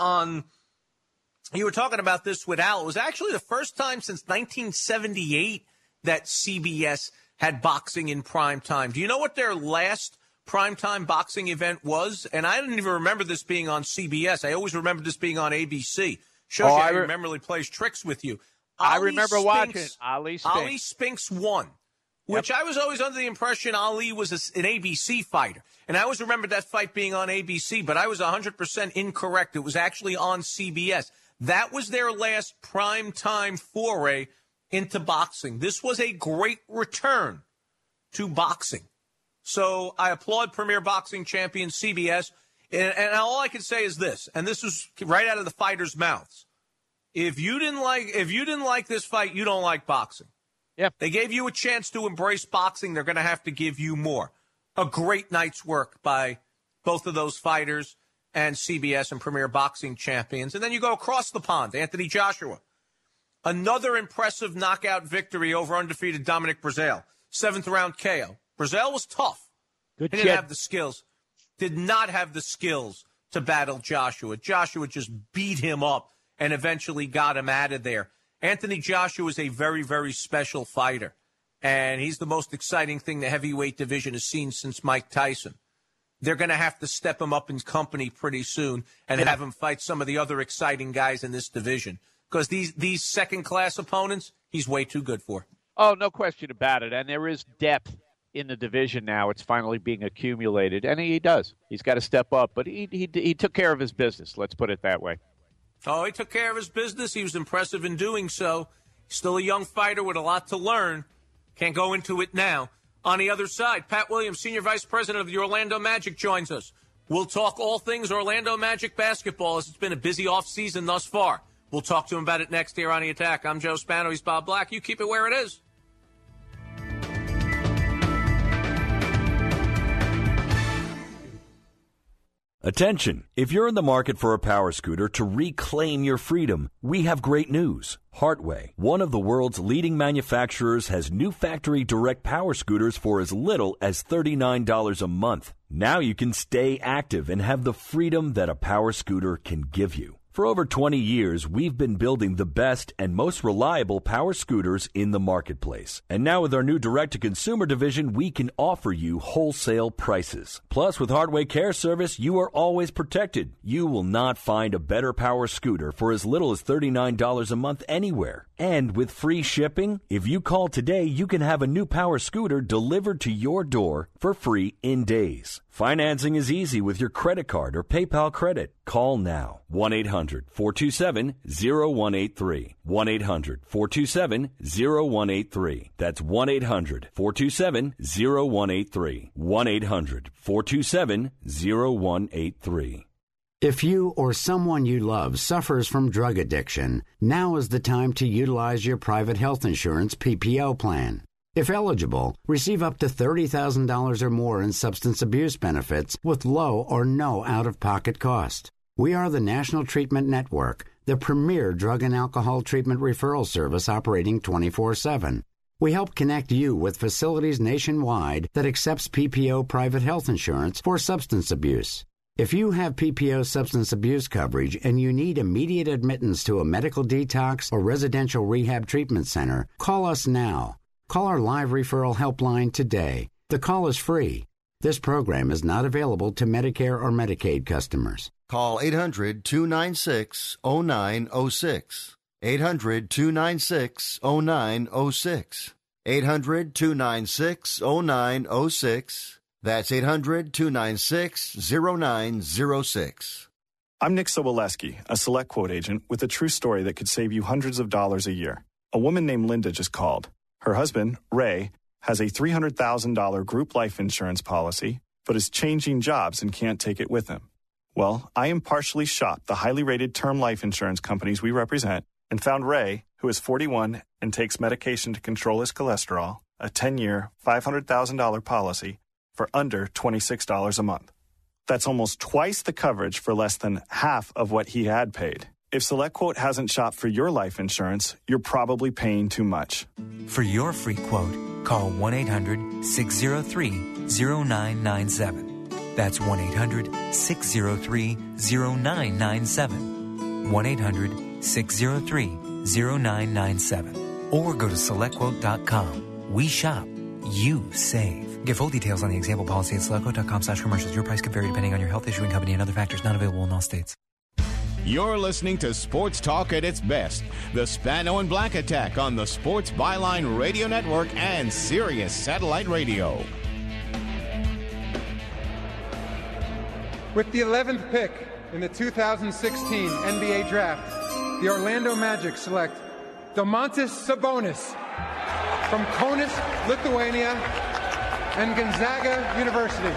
Al. It was actually the first time since 1978 that CBS had boxing in prime time. Do you know what their last primetime boxing event was? And I didn't even remember this being on CBS. I always remember this being on ABC. Shows you how your memory plays tricks with you. I remember watching Ali Spinks. Ali Spinks won, which I was always under the impression Ali was an ABC fighter. And I always remember that fight being on ABC, but I was 100% incorrect. It was actually on CBS. That was their last primetime foray into boxing. This was a great return to boxing. So I applaud Premier Boxing Champion CBS. And all I can say is this, and this was right out of the fighters' mouths. If you didn't like this fight, you don't like boxing. Yep. They gave you a chance to embrace boxing. They're going to have to give you more. A great night's work by both of those fighters and CBS and Premier Boxing Champions. And then you go across the pond, Anthony Joshua. Another impressive knockout victory over undefeated Dominic Breazeale. 7th round KO. Breazeale was tough. He didn't have the skills. Did not have the skills to battle Joshua. Joshua just beat him up and eventually got him out of there. Anthony Joshua is a very, very special fighter. And he's the most exciting thing the heavyweight division has seen since Mike Tyson. They're going to have to step him up in company pretty soon and have him fight some of the other exciting guys in this division. Because these second-class opponents, he's way too good for. Oh, no question about it. And there is depth in the division now. It's finally being accumulated. And he does. He's got to step up. But he took care of his business. Let's put it that way. Oh, he took care of his business. He was impressive in doing so. Still a young fighter with a lot to learn. Can't go into it now. On the other side, Pat Williams, Senior Vice President of the Orlando Magic, joins us. We'll talk all things Orlando Magic basketball as it's been a busy offseason thus far. We'll talk to him about it next here on The Attack. I'm Joe Spano. He's Bob Black. You keep it where it is. Attention! If you're in the market for a power scooter to reclaim your freedom, we have great news. Hartway, one of the world's leading manufacturers, has new factory direct power scooters for as little as $39 a month. Now you can stay active and have the freedom that a power scooter can give you. For over 20 years, we've been building the best and most reliable power scooters in the marketplace. And now with our new direct-to-consumer division, we can offer you wholesale prices. Plus, with Hartway Care Service, you are always protected. You will not find a better power scooter for as little as $39 a month anywhere. And with free shipping, if you call today, you can have a new power scooter delivered to your door for free in days. Financing is easy with your credit card or PayPal credit. Call now. 1-800-427-0183. 1-800-427-0183. That's 1-800-427-0183. 1-800-427-0183. If you or someone you love suffers from drug addiction, now is the time to utilize your private health insurance PPO plan. If eligible, receive up to $30,000 or more in substance abuse benefits with low or no out-of-pocket cost. We are the National Treatment Network, the premier drug and alcohol treatment referral service operating 24/7. We help connect you with facilities nationwide that accepts PPO private health insurance for substance abuse. If you have PPO substance abuse coverage and you need immediate admittance to a medical detox or residential rehab treatment center, call us now. Call our live referral helpline today. The call is free. This program is not available to Medicare or Medicaid customers. Call 800-296-0906. 800-296-0906. 800-296-0906. That's 800-296-0906. I'm Nick Soboleski, a Select Quote agent with a true story that could save you hundreds of dollars a year. A woman named Linda just called. Her husband, Ray, has a $300,000 group life insurance policy, but is changing jobs and can't take it with him. Well, I impartially shopped the highly rated term life insurance companies we represent and found Ray, who is 41 and takes medication to control his cholesterol, a 10-year, $500,000 policy for under $26 a month. That's almost twice the coverage for less than half of what he had paid. If SelectQuote hasn't shopped for your life insurance, you're probably paying too much. For your free quote, call 1-800-603-0997. That's 1-800-603-0997. 1-800-603-0997. Or go to SelectQuote.com. We shop. You save. Get full details on the example policy at SelectQuote.com/commercials. Your price could vary depending on your health, issuing company, and other factors. Not available in all states. You're listening to Sports Talk at its best. The Spano and Black Attack on the Sports Byline Radio Network and Sirius Satellite Radio. With the 11th pick in the 2016 NBA Draft, the Orlando Magic select Domantas Sabonis from Kaunas, Lithuania, and Gonzaga University.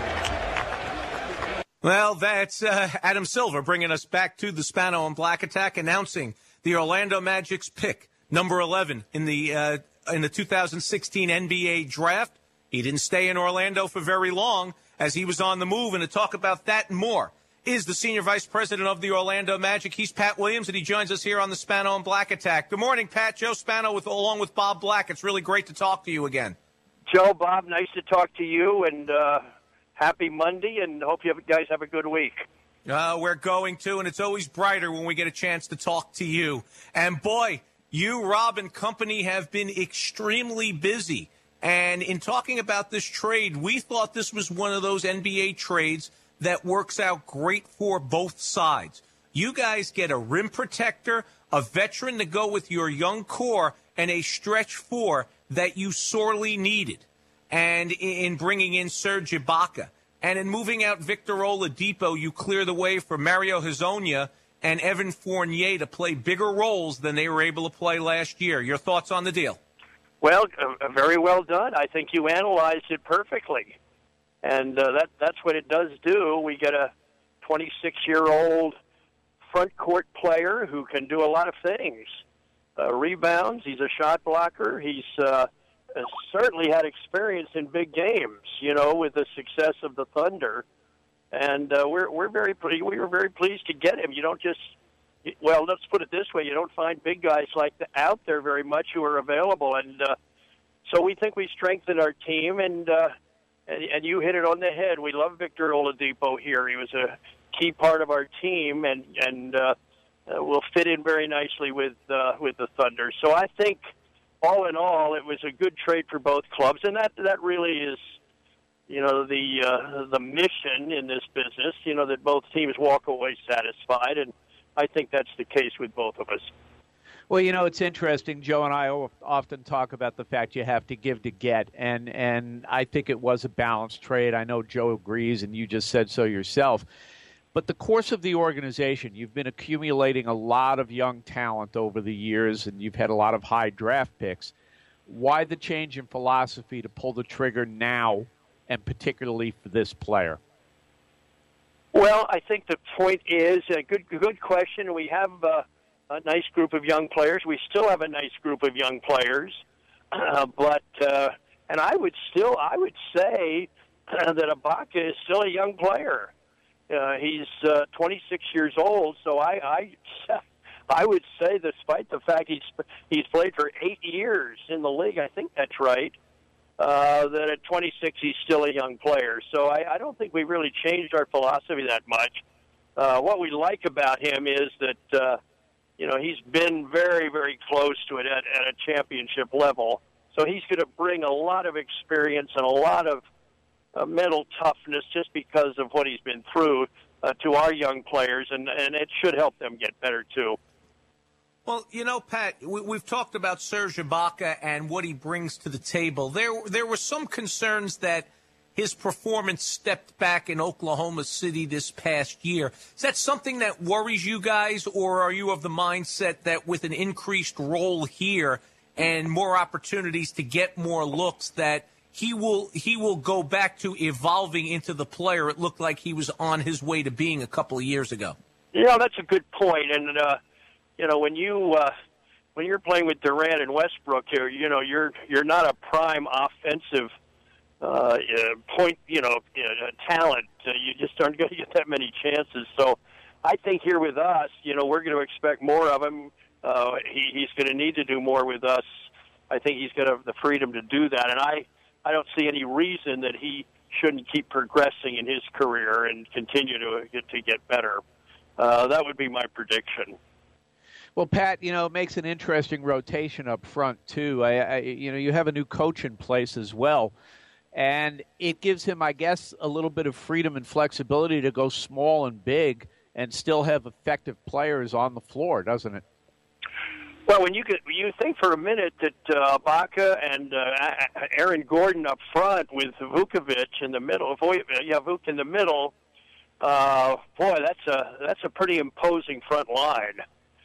Well, that's Adam Silver bringing us back to the Spano and Black Attack, announcing the Orlando Magic's pick, number 11 in the 2016 NBA Draft. He didn't stay in Orlando for very long as he was on the move, and to talk about that and more is the Senior Vice President of the Orlando Magic. He's Pat Williams, and he joins us here on the Spano and Black Attack. Good morning, Pat. Joe Spano along with Bob Black. It's really great to talk to you again. Joe, Bob, nice to talk to you, and happy Monday, and hope you guys have a good week. We're going to, and it's always brighter when we get a chance to talk to you. And boy, you, Rob, and company have been extremely busy. And in talking about this trade, we thought this was one of those NBA trades that works out great for both sides. You guys get a rim protector, a veteran to go with your young core, and a stretch four that you sorely needed. And in bringing in Serge Ibaka. And in moving out Victor Oladipo, you clear the way for Mario Hezonja and Evan Fournier to play bigger roles than they were able to play last year. Your thoughts on the deal? Well, very well done. I think you analyzed it perfectly. And that's what it does do. We get a 26-year-old front court player who can do a lot of things. Rebounds, he's a shot blocker, he's certainly had experience in big games, with the success of the Thunder, and we were very pleased to get him. You don't just, well, let's put it this way: you don't find big guys like that out there very much who are available, and so we think we strengthened our team, and you hit it on the head. We love Victor Oladipo here. He was a key part of our team, and will fit in very nicely with the Thunder. So I think, all in all, it was a good trade for both clubs, and that really is, the mission in this business. That both teams walk away satisfied, and I think that's the case with both of us. Well, it's interesting. Joe and I often talk about the fact you have to give to get, and I think it was a balanced trade. I know Joe agrees, and you just said so yourself. But the course of the organization, you've been accumulating a lot of young talent over the years, and you've had a lot of high draft picks. Why the change in philosophy to pull the trigger now, and particularly for this player? Well, I think the point is a good question. We have a nice group of young players. We still have a nice group of young players, but and I would say that Ibaka is still a young player. He's 26 years old, so I would say, despite the fact he's played for 8 years in the league, I think that's right, that at 26 he's still a young player. So I don't think we really changed our philosophy that much. What we like about him is that he's been very, very close to it at a championship level. So he's going to bring a lot of experience and a lot of mental toughness just because of what he's been through to our young players, and it should help them get better too. Well, Pat, we've talked about Serge Ibaka and what he brings to the table. There were some concerns that his performance stepped back in Oklahoma City this past year. Is that something that worries you guys, or are you of the mindset that with an increased role here and more opportunities to get more looks that he will go back to evolving into the player it looked like he was on his way to being a couple of years ago? Yeah, that's a good point. And when you're playing with Durant and Westbrook here, you're not a prime offensive talent. You just aren't going to get that many chances. So I think here with us, we're going to expect more of him. He's going to need to do more with us. I think he's going to have the freedom to do that, and I don't see any reason that he shouldn't keep progressing in his career and continue to get better. That would be my prediction. Well, Pat, it makes an interesting rotation up front, too. You have a new coach in place as well, and it gives him, I guess, a little bit of freedom and flexibility to go small and big and still have effective players on the floor, doesn't it? Well, when you think for a minute that Ibaka and Aaron Gordon up front with Vukovic in the middle, Vuk in the middle, boy, that's a pretty imposing front line.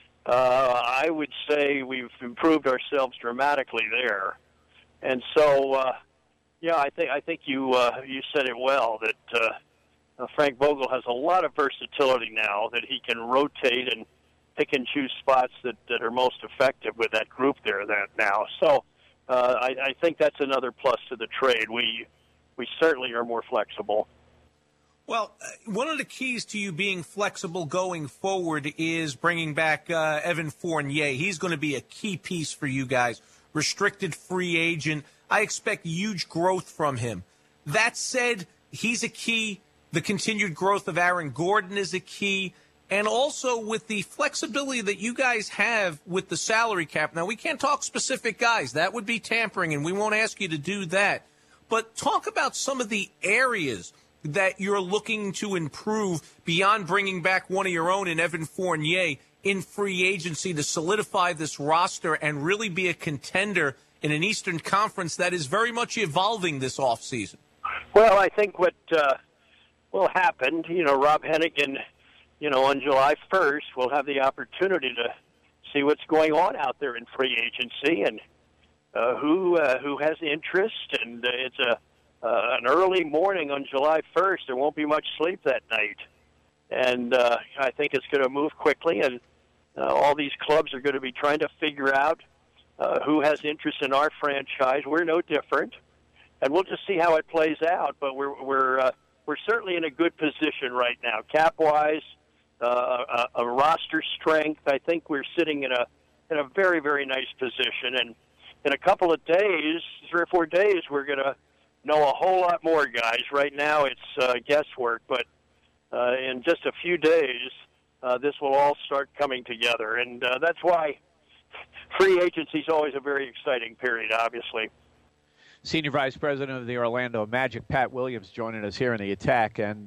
I would say we've improved ourselves dramatically there, and so I think you said it well that Frank Vogel has a lot of versatility now that he can rotate and pick and choose spots that are most effective with that group there now. So I think that's another plus to the trade. We certainly are more flexible. Well, one of the keys to you being flexible going forward is bringing back Evan Fournier. He's going to be a key piece for you guys. Restricted free agent. I expect huge growth from him. That said, he's a key. The continued growth of Aaron Gordon is a key. And also with the flexibility that you guys have with the salary cap. Now, we can't talk specific guys. That would be tampering, and we won't ask you to do that. But talk about some of the areas that you're looking to improve beyond bringing back one of your own in Evan Fournier in free agency to solidify this roster and really be a contender in an Eastern Conference that is very much evolving this offseason. Well, I think what will happen, Rob Hennigan, on July 1st, we'll have the opportunity to see what's going on out there in free agency and who has interest. And it's an early morning on July 1st. There won't be much sleep that night. And I think it's going to move quickly, and all these clubs are going to be trying to figure out who has interest in our franchise. We're no different, and we'll just see how it plays out. But we're certainly in a good position right now, cap-wise. A roster strength. I think we're sitting in a very, very nice position, and in a couple of days, 3 or 4 days, we're going to know a whole lot more, guys. Right now, it's guesswork, but in just a few days, this will all start coming together, and that's why free agency is always a very exciting period, obviously. Senior Vice President of the Orlando Magic, Pat Williams, joining us here in the Attack, and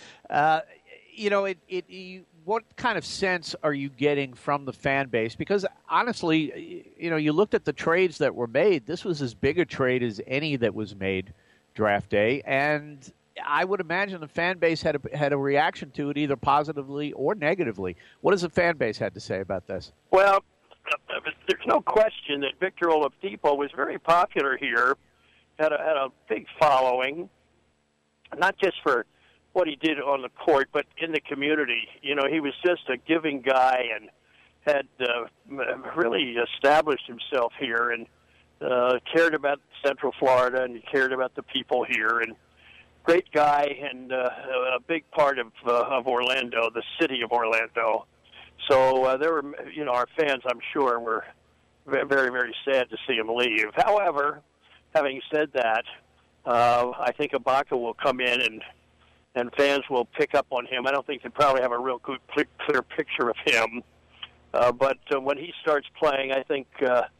what kind of sense are you getting from the fan base? Because honestly, you looked at the trades that were made. This was as big a trade as any that was made draft day, and I would imagine the fan base had a reaction to it, either positively or negatively. What does the fan base had to say about this? Well, there's no question that Victor Oladipo was very popular here, had a big following, not just for what he did on the court, but in the community. He was just a giving guy and had really established himself here and cared about Central Florida and cared about the people here. And great guy and a big part of Orlando, the city of Orlando. So there were, our fans, I'm sure, were very, very sad to see him leave. However, having said that, I think Ibaka will come in and fans will pick up on him. I don't think they probably have a real good, clear picture of him. But when he starts playing, I think,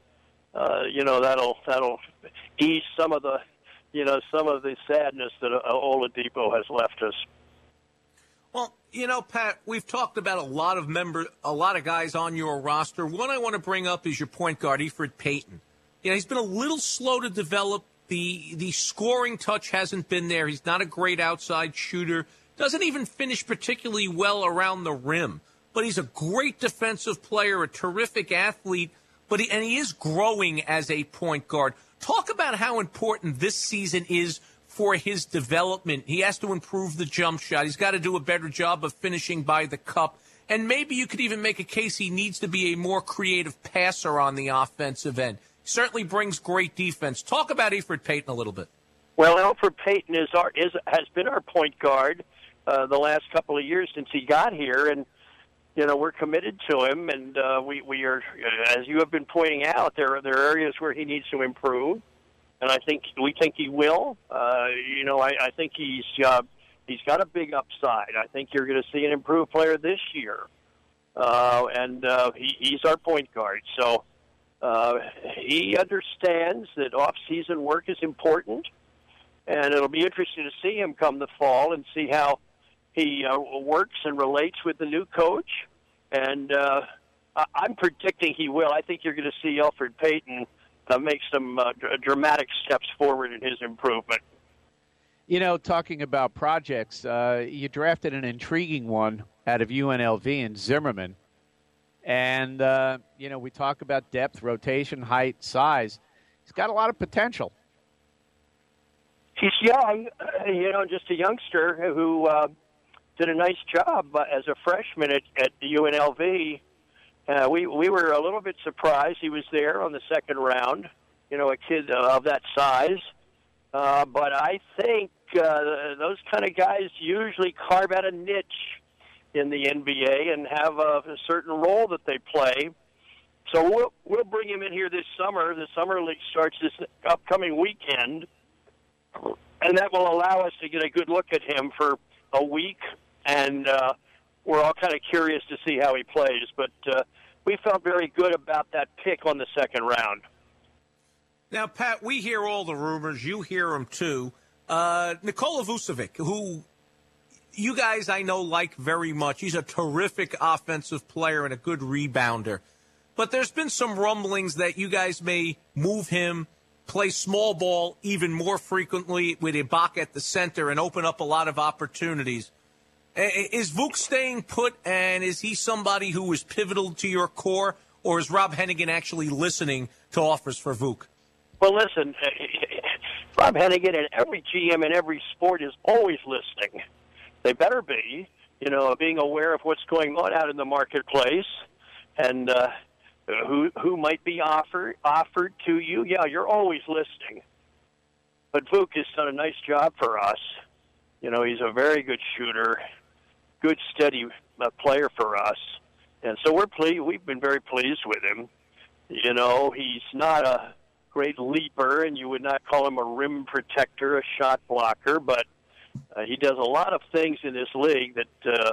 that'll ease some of the sadness that Oladipo has left us. Well, Pat, we've talked about a lot of guys on your roster. One I want to bring up is your point guard, Elfrid Payton. He's been a little slow to develop. The scoring touch hasn't been there. He's not a great outside shooter. Doesn't even finish particularly well around the rim. But he's a great defensive player, a terrific athlete. But he is growing as a point guard. Talk about how important this season is for his development. He has to improve the jump shot. He's got to do a better job of finishing by the cup. And maybe you could even make a case he needs to be a more creative passer on the offensive end. Certainly brings great defense. Talk about Elfrid Payton a little bit. Well, Elfrid Payton has been our point guard. the last couple of years since he got here, and we're committed to him, and we are, as you have been pointing out, there are areas where he needs to improve, and we think he will. I think he's got a big upside. I think you're going to see an improved player this year, and he's our point guard. So he understands that off-season work is important, and it'll be interesting to see him come the fall and see how he works and relates with the new coach. And I'm predicting he will. I think you're going to see Elfrid Payton make some dramatic steps forward in his improvement. Talking about projects, you drafted an intriguing one out of UNLV in Zimmerman. And, we talk about depth, rotation, height, size. He's got a lot of potential. He's young, just a youngster who did a nice job as a freshman at UNLV. We were a little bit surprised he was there on the second round, a kid of that size. But I think those kind of guys usually carve out a niche in the NBA and have a certain role that they play. So we'll bring him in here this summer. The summer league starts this upcoming weekend, and that will allow us to get a good look at him for a week. And we're all kind of curious to see how he plays. But we felt very good about that pick on the second round. Now, Pat, we hear all the rumors. You hear them, too. Nikola Vucevic, who you guys, I know, like very much. He's a terrific offensive player and a good rebounder. But there's been some rumblings that you guys may move him, play small ball even more frequently with Ibaka at the center and open up a lot of opportunities. Is Vuk staying put, and is he somebody who is pivotal to your core, or is Rob Hennigan actually listening to offers for Vuk? Well, listen, Rob Hennigan and every GM in every sport is always listening. They better be, being aware of what's going on out in the marketplace and who might be offered to you. Yeah, you're always listening. But Vuk has done a nice job for us. He's a very good shooter, good, steady player for us. And so we've been very pleased with him. He's not a great leaper, and you would not call him a rim protector, a shot blocker, but he does a lot of things in this league that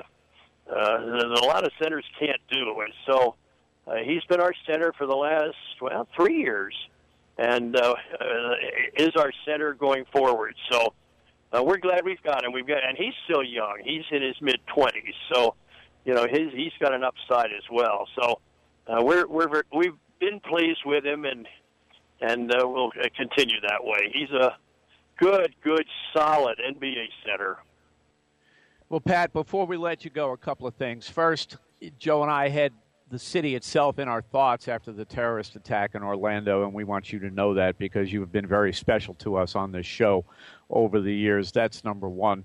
a lot of centers can't do. And so he's been our center for the last, 3 years, and is our center going forward. So we're glad we've got him. And he's still young. He's in his mid-20s, so he's got an upside as well. So we've been pleased with him, and we'll continue that way. He's a good, solid NBA center. Well, Pat, before we let you go, a couple of things. First, Joe and I had the city itself in our thoughts after the terrorist attack in Orlando, and we want you to know that because you have been very special to us on this show over the years. That's number one.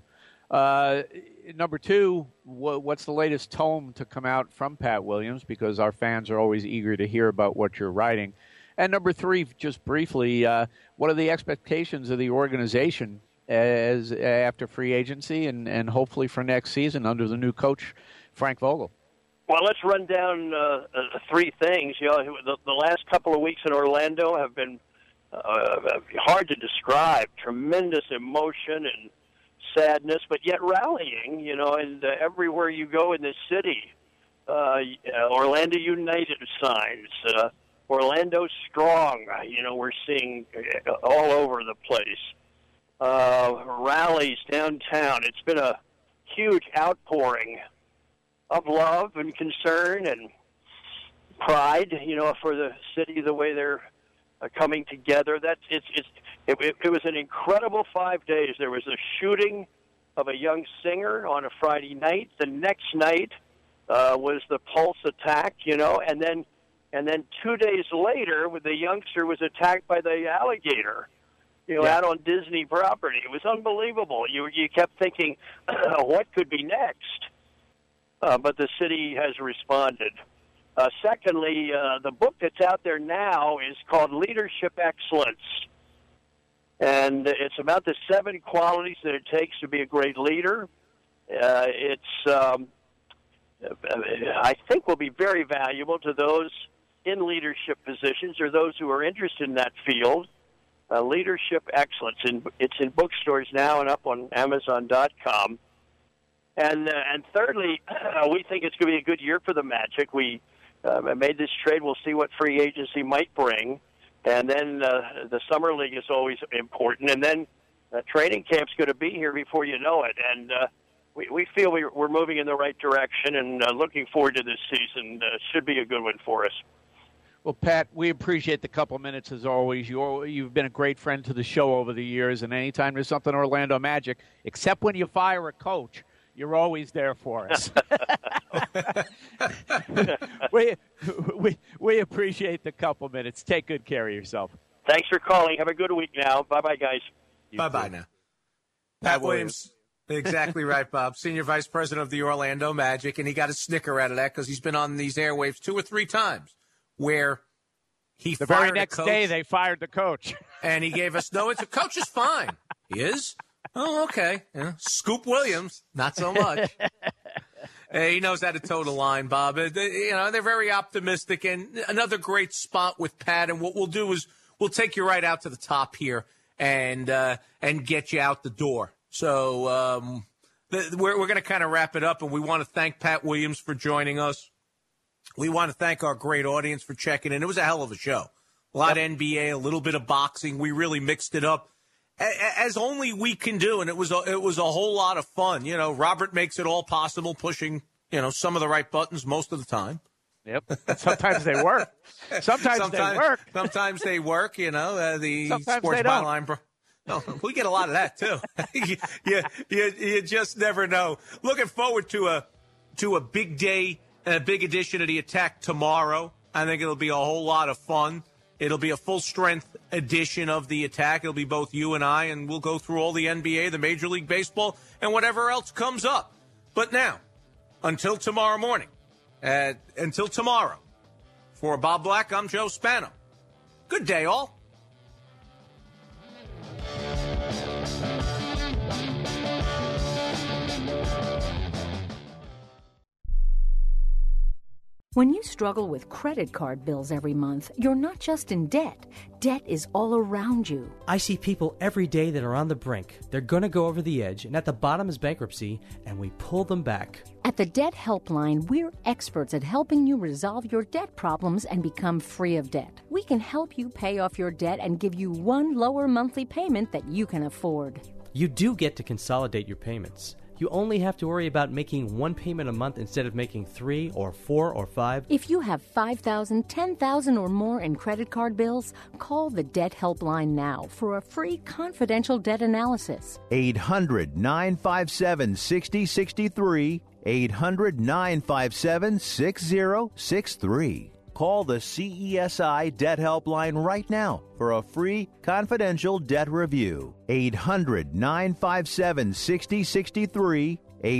Number two, what's the latest tome to come out from Pat Williams? Because our fans are always eager to hear about what you're writing. And number three, just briefly, what are the expectations of the organization as after free agency and hopefully for next season under the new coach, Frank Vogel? Well, let's run down three things. The last couple of weeks in Orlando have been hard to describe. Tremendous emotion and sadness, but yet rallying, and everywhere you go in this city, Orlando United signs, Orlando Strong, we're seeing all over the place. Rallies downtown. It's been a huge outpouring of love and concern and pride, for the city, the way they're coming together. It was an incredible 5 days. There was a shooting of a young singer on a Friday night. The next night was the Pulse attack, and then 2 days later, the youngster was attacked by the alligator, out on Disney property. It was unbelievable. You kept thinking, what could be next? But the city has responded. Secondly, the book that's out there now is called Leadership Excellence. And it's about the 7 qualities that it takes to be a great leader. I think will be very valuable to those in leadership positions or those who are interested in that field. Leadership Excellence. It's in bookstores now and up on Amazon.com. And thirdly, we think it's going to be a good year for the Magic. We made this trade. We'll see what free agency might bring. And then the Summer League is always important. And then training camp's going to be here before you know it. And we feel we're moving in the right direction and looking forward to this season. Should be a good one for us. Well, Pat, we appreciate the couple minutes as always. You've been a great friend to the show over the years, and anytime there's something Orlando Magic, except when you fire a coach, you're always there for us. we appreciate the couple minutes. Take good care of yourself. Thanks for calling. Have a good week now. Bye-bye, guys. Bye-bye now. Pat Williams. Exactly right, Bob. Senior Vice President of the Orlando Magic, and he got a snicker out of that because he's been on these airwaves 2 or 3 times where he the fired very next a coach, day they fired the coach. And he gave us, no, it's a coach is fine. He is? Oh, okay. Yeah. Scoop Williams, not so much. He knows how to toe the line, Bob. They're very optimistic, and another great spot with Pat. And what we'll do is we'll take you right out to the top here and get you out the door. So we're going to kind of wrap it up, and we want to thank Pat Williams for joining us. We want to thank our great audience for checking in. It was a hell of a show. A lot of NBA, a little bit of boxing. We really mixed it up as only we can do, and it was a whole lot of fun. You know, Robert makes it all possible, pushing some of the right buttons most of the time. Yep. Sometimes they work. Sometimes they work. Sometimes they work. The Sometimes Sports Byline. No, we get a lot of that too. you just never know. Looking forward to a big day. A big edition of The Attack tomorrow. I think it'll be a whole lot of fun. It'll be a full-strength edition of The Attack. It'll be both you and I, and we'll go through all the NBA, the Major League Baseball, and whatever else comes up. But now, until tomorrow morning, until tomorrow, for Bob Black, I'm Joe Spano. Good day, all. When you struggle with credit card bills every month, you're not just in debt. Debt is all around you. I see people every day that are on the brink. They're going to go over the edge, and at the bottom is bankruptcy, and we pull them back. At the Debt Helpline, we're experts at helping you resolve your debt problems and become free of debt. We can help you pay off your debt and give you one lower monthly payment that you can afford. You do get to consolidate your payments. You only have to worry about making one payment a month instead of making 3 or 4 or 5. If you have $5,000, $10,000 or more in credit card bills, call the Debt Helpline now for a free confidential debt analysis. 800-957-6063. 800-957-6063. Call the CESI Debt Helpline right now for a free confidential debt review. 800-957-6063.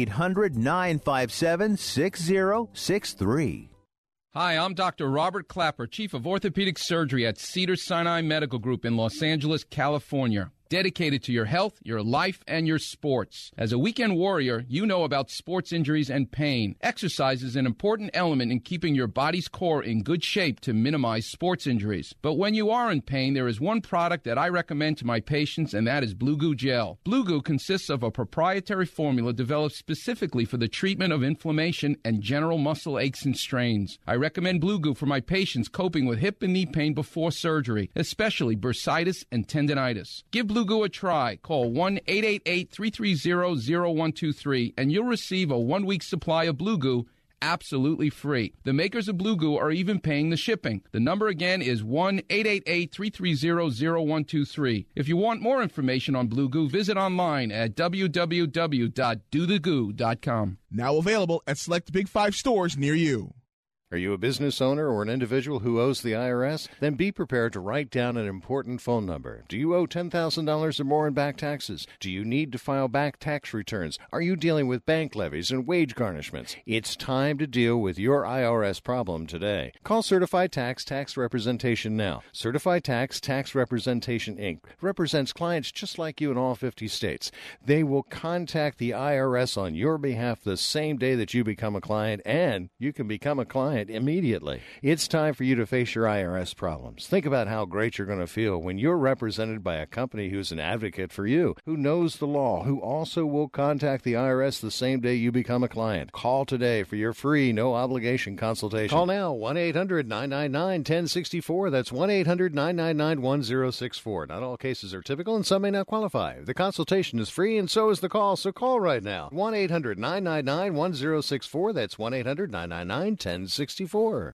800-957-6063. Hi, I'm Dr. Robert Clapper, Chief of Orthopedic Surgery at Cedars-Sinai Medical Group in Los Angeles, California. Dedicated to your health, your life, and your sports. As a weekend warrior, you know about sports injuries and pain. Exercise is an important element in keeping your body's core in good shape to minimize sports injuries. But when you are in pain, there is one product that I recommend to my patients, and that is Blue Goo Gel. Blue Goo consists of a proprietary formula developed specifically for the treatment of inflammation and general muscle aches and strains. I recommend Blue Goo for my patients coping with hip and knee pain before surgery, especially bursitis and tendinitis. Give Blue Goo a try. Call 1-888-330-0123 and you'll receive a 1-week supply of Blue Goo absolutely free. The makers of Blue Goo are even paying the shipping. The number again is 1-888-330-0123. If you want more information on Blue Goo, visit online at www.dothegoo.com. Now available at select Big 5 stores near you. Are you a business owner or an individual who owes the IRS? Then be prepared to write down an important phone number. Do you owe $10,000 or more in back taxes? Do you need to file back tax returns? Are you dealing with bank levies and wage garnishments? It's time to deal with your IRS problem today. Call Certified Tax Representation now. Certified Tax Representation, Inc. represents clients just like you in all 50 states. They will contact the IRS on your behalf the same day that you become a client, and you can become a client immediately. It's time for you to face your IRS problems. Think about how great you're going to feel when you're represented by a company who's an advocate for you, who knows the law, who also will contact the IRS the same day you become a client. Call today for your free, no-obligation consultation. Call now, 1-800-999-1064. That's 1-800-999-1064. Not all cases are typical, and some may not qualify. The consultation is free, and so is the call, so call right now. 1-800-999-1064. That's 1-800-999-1064.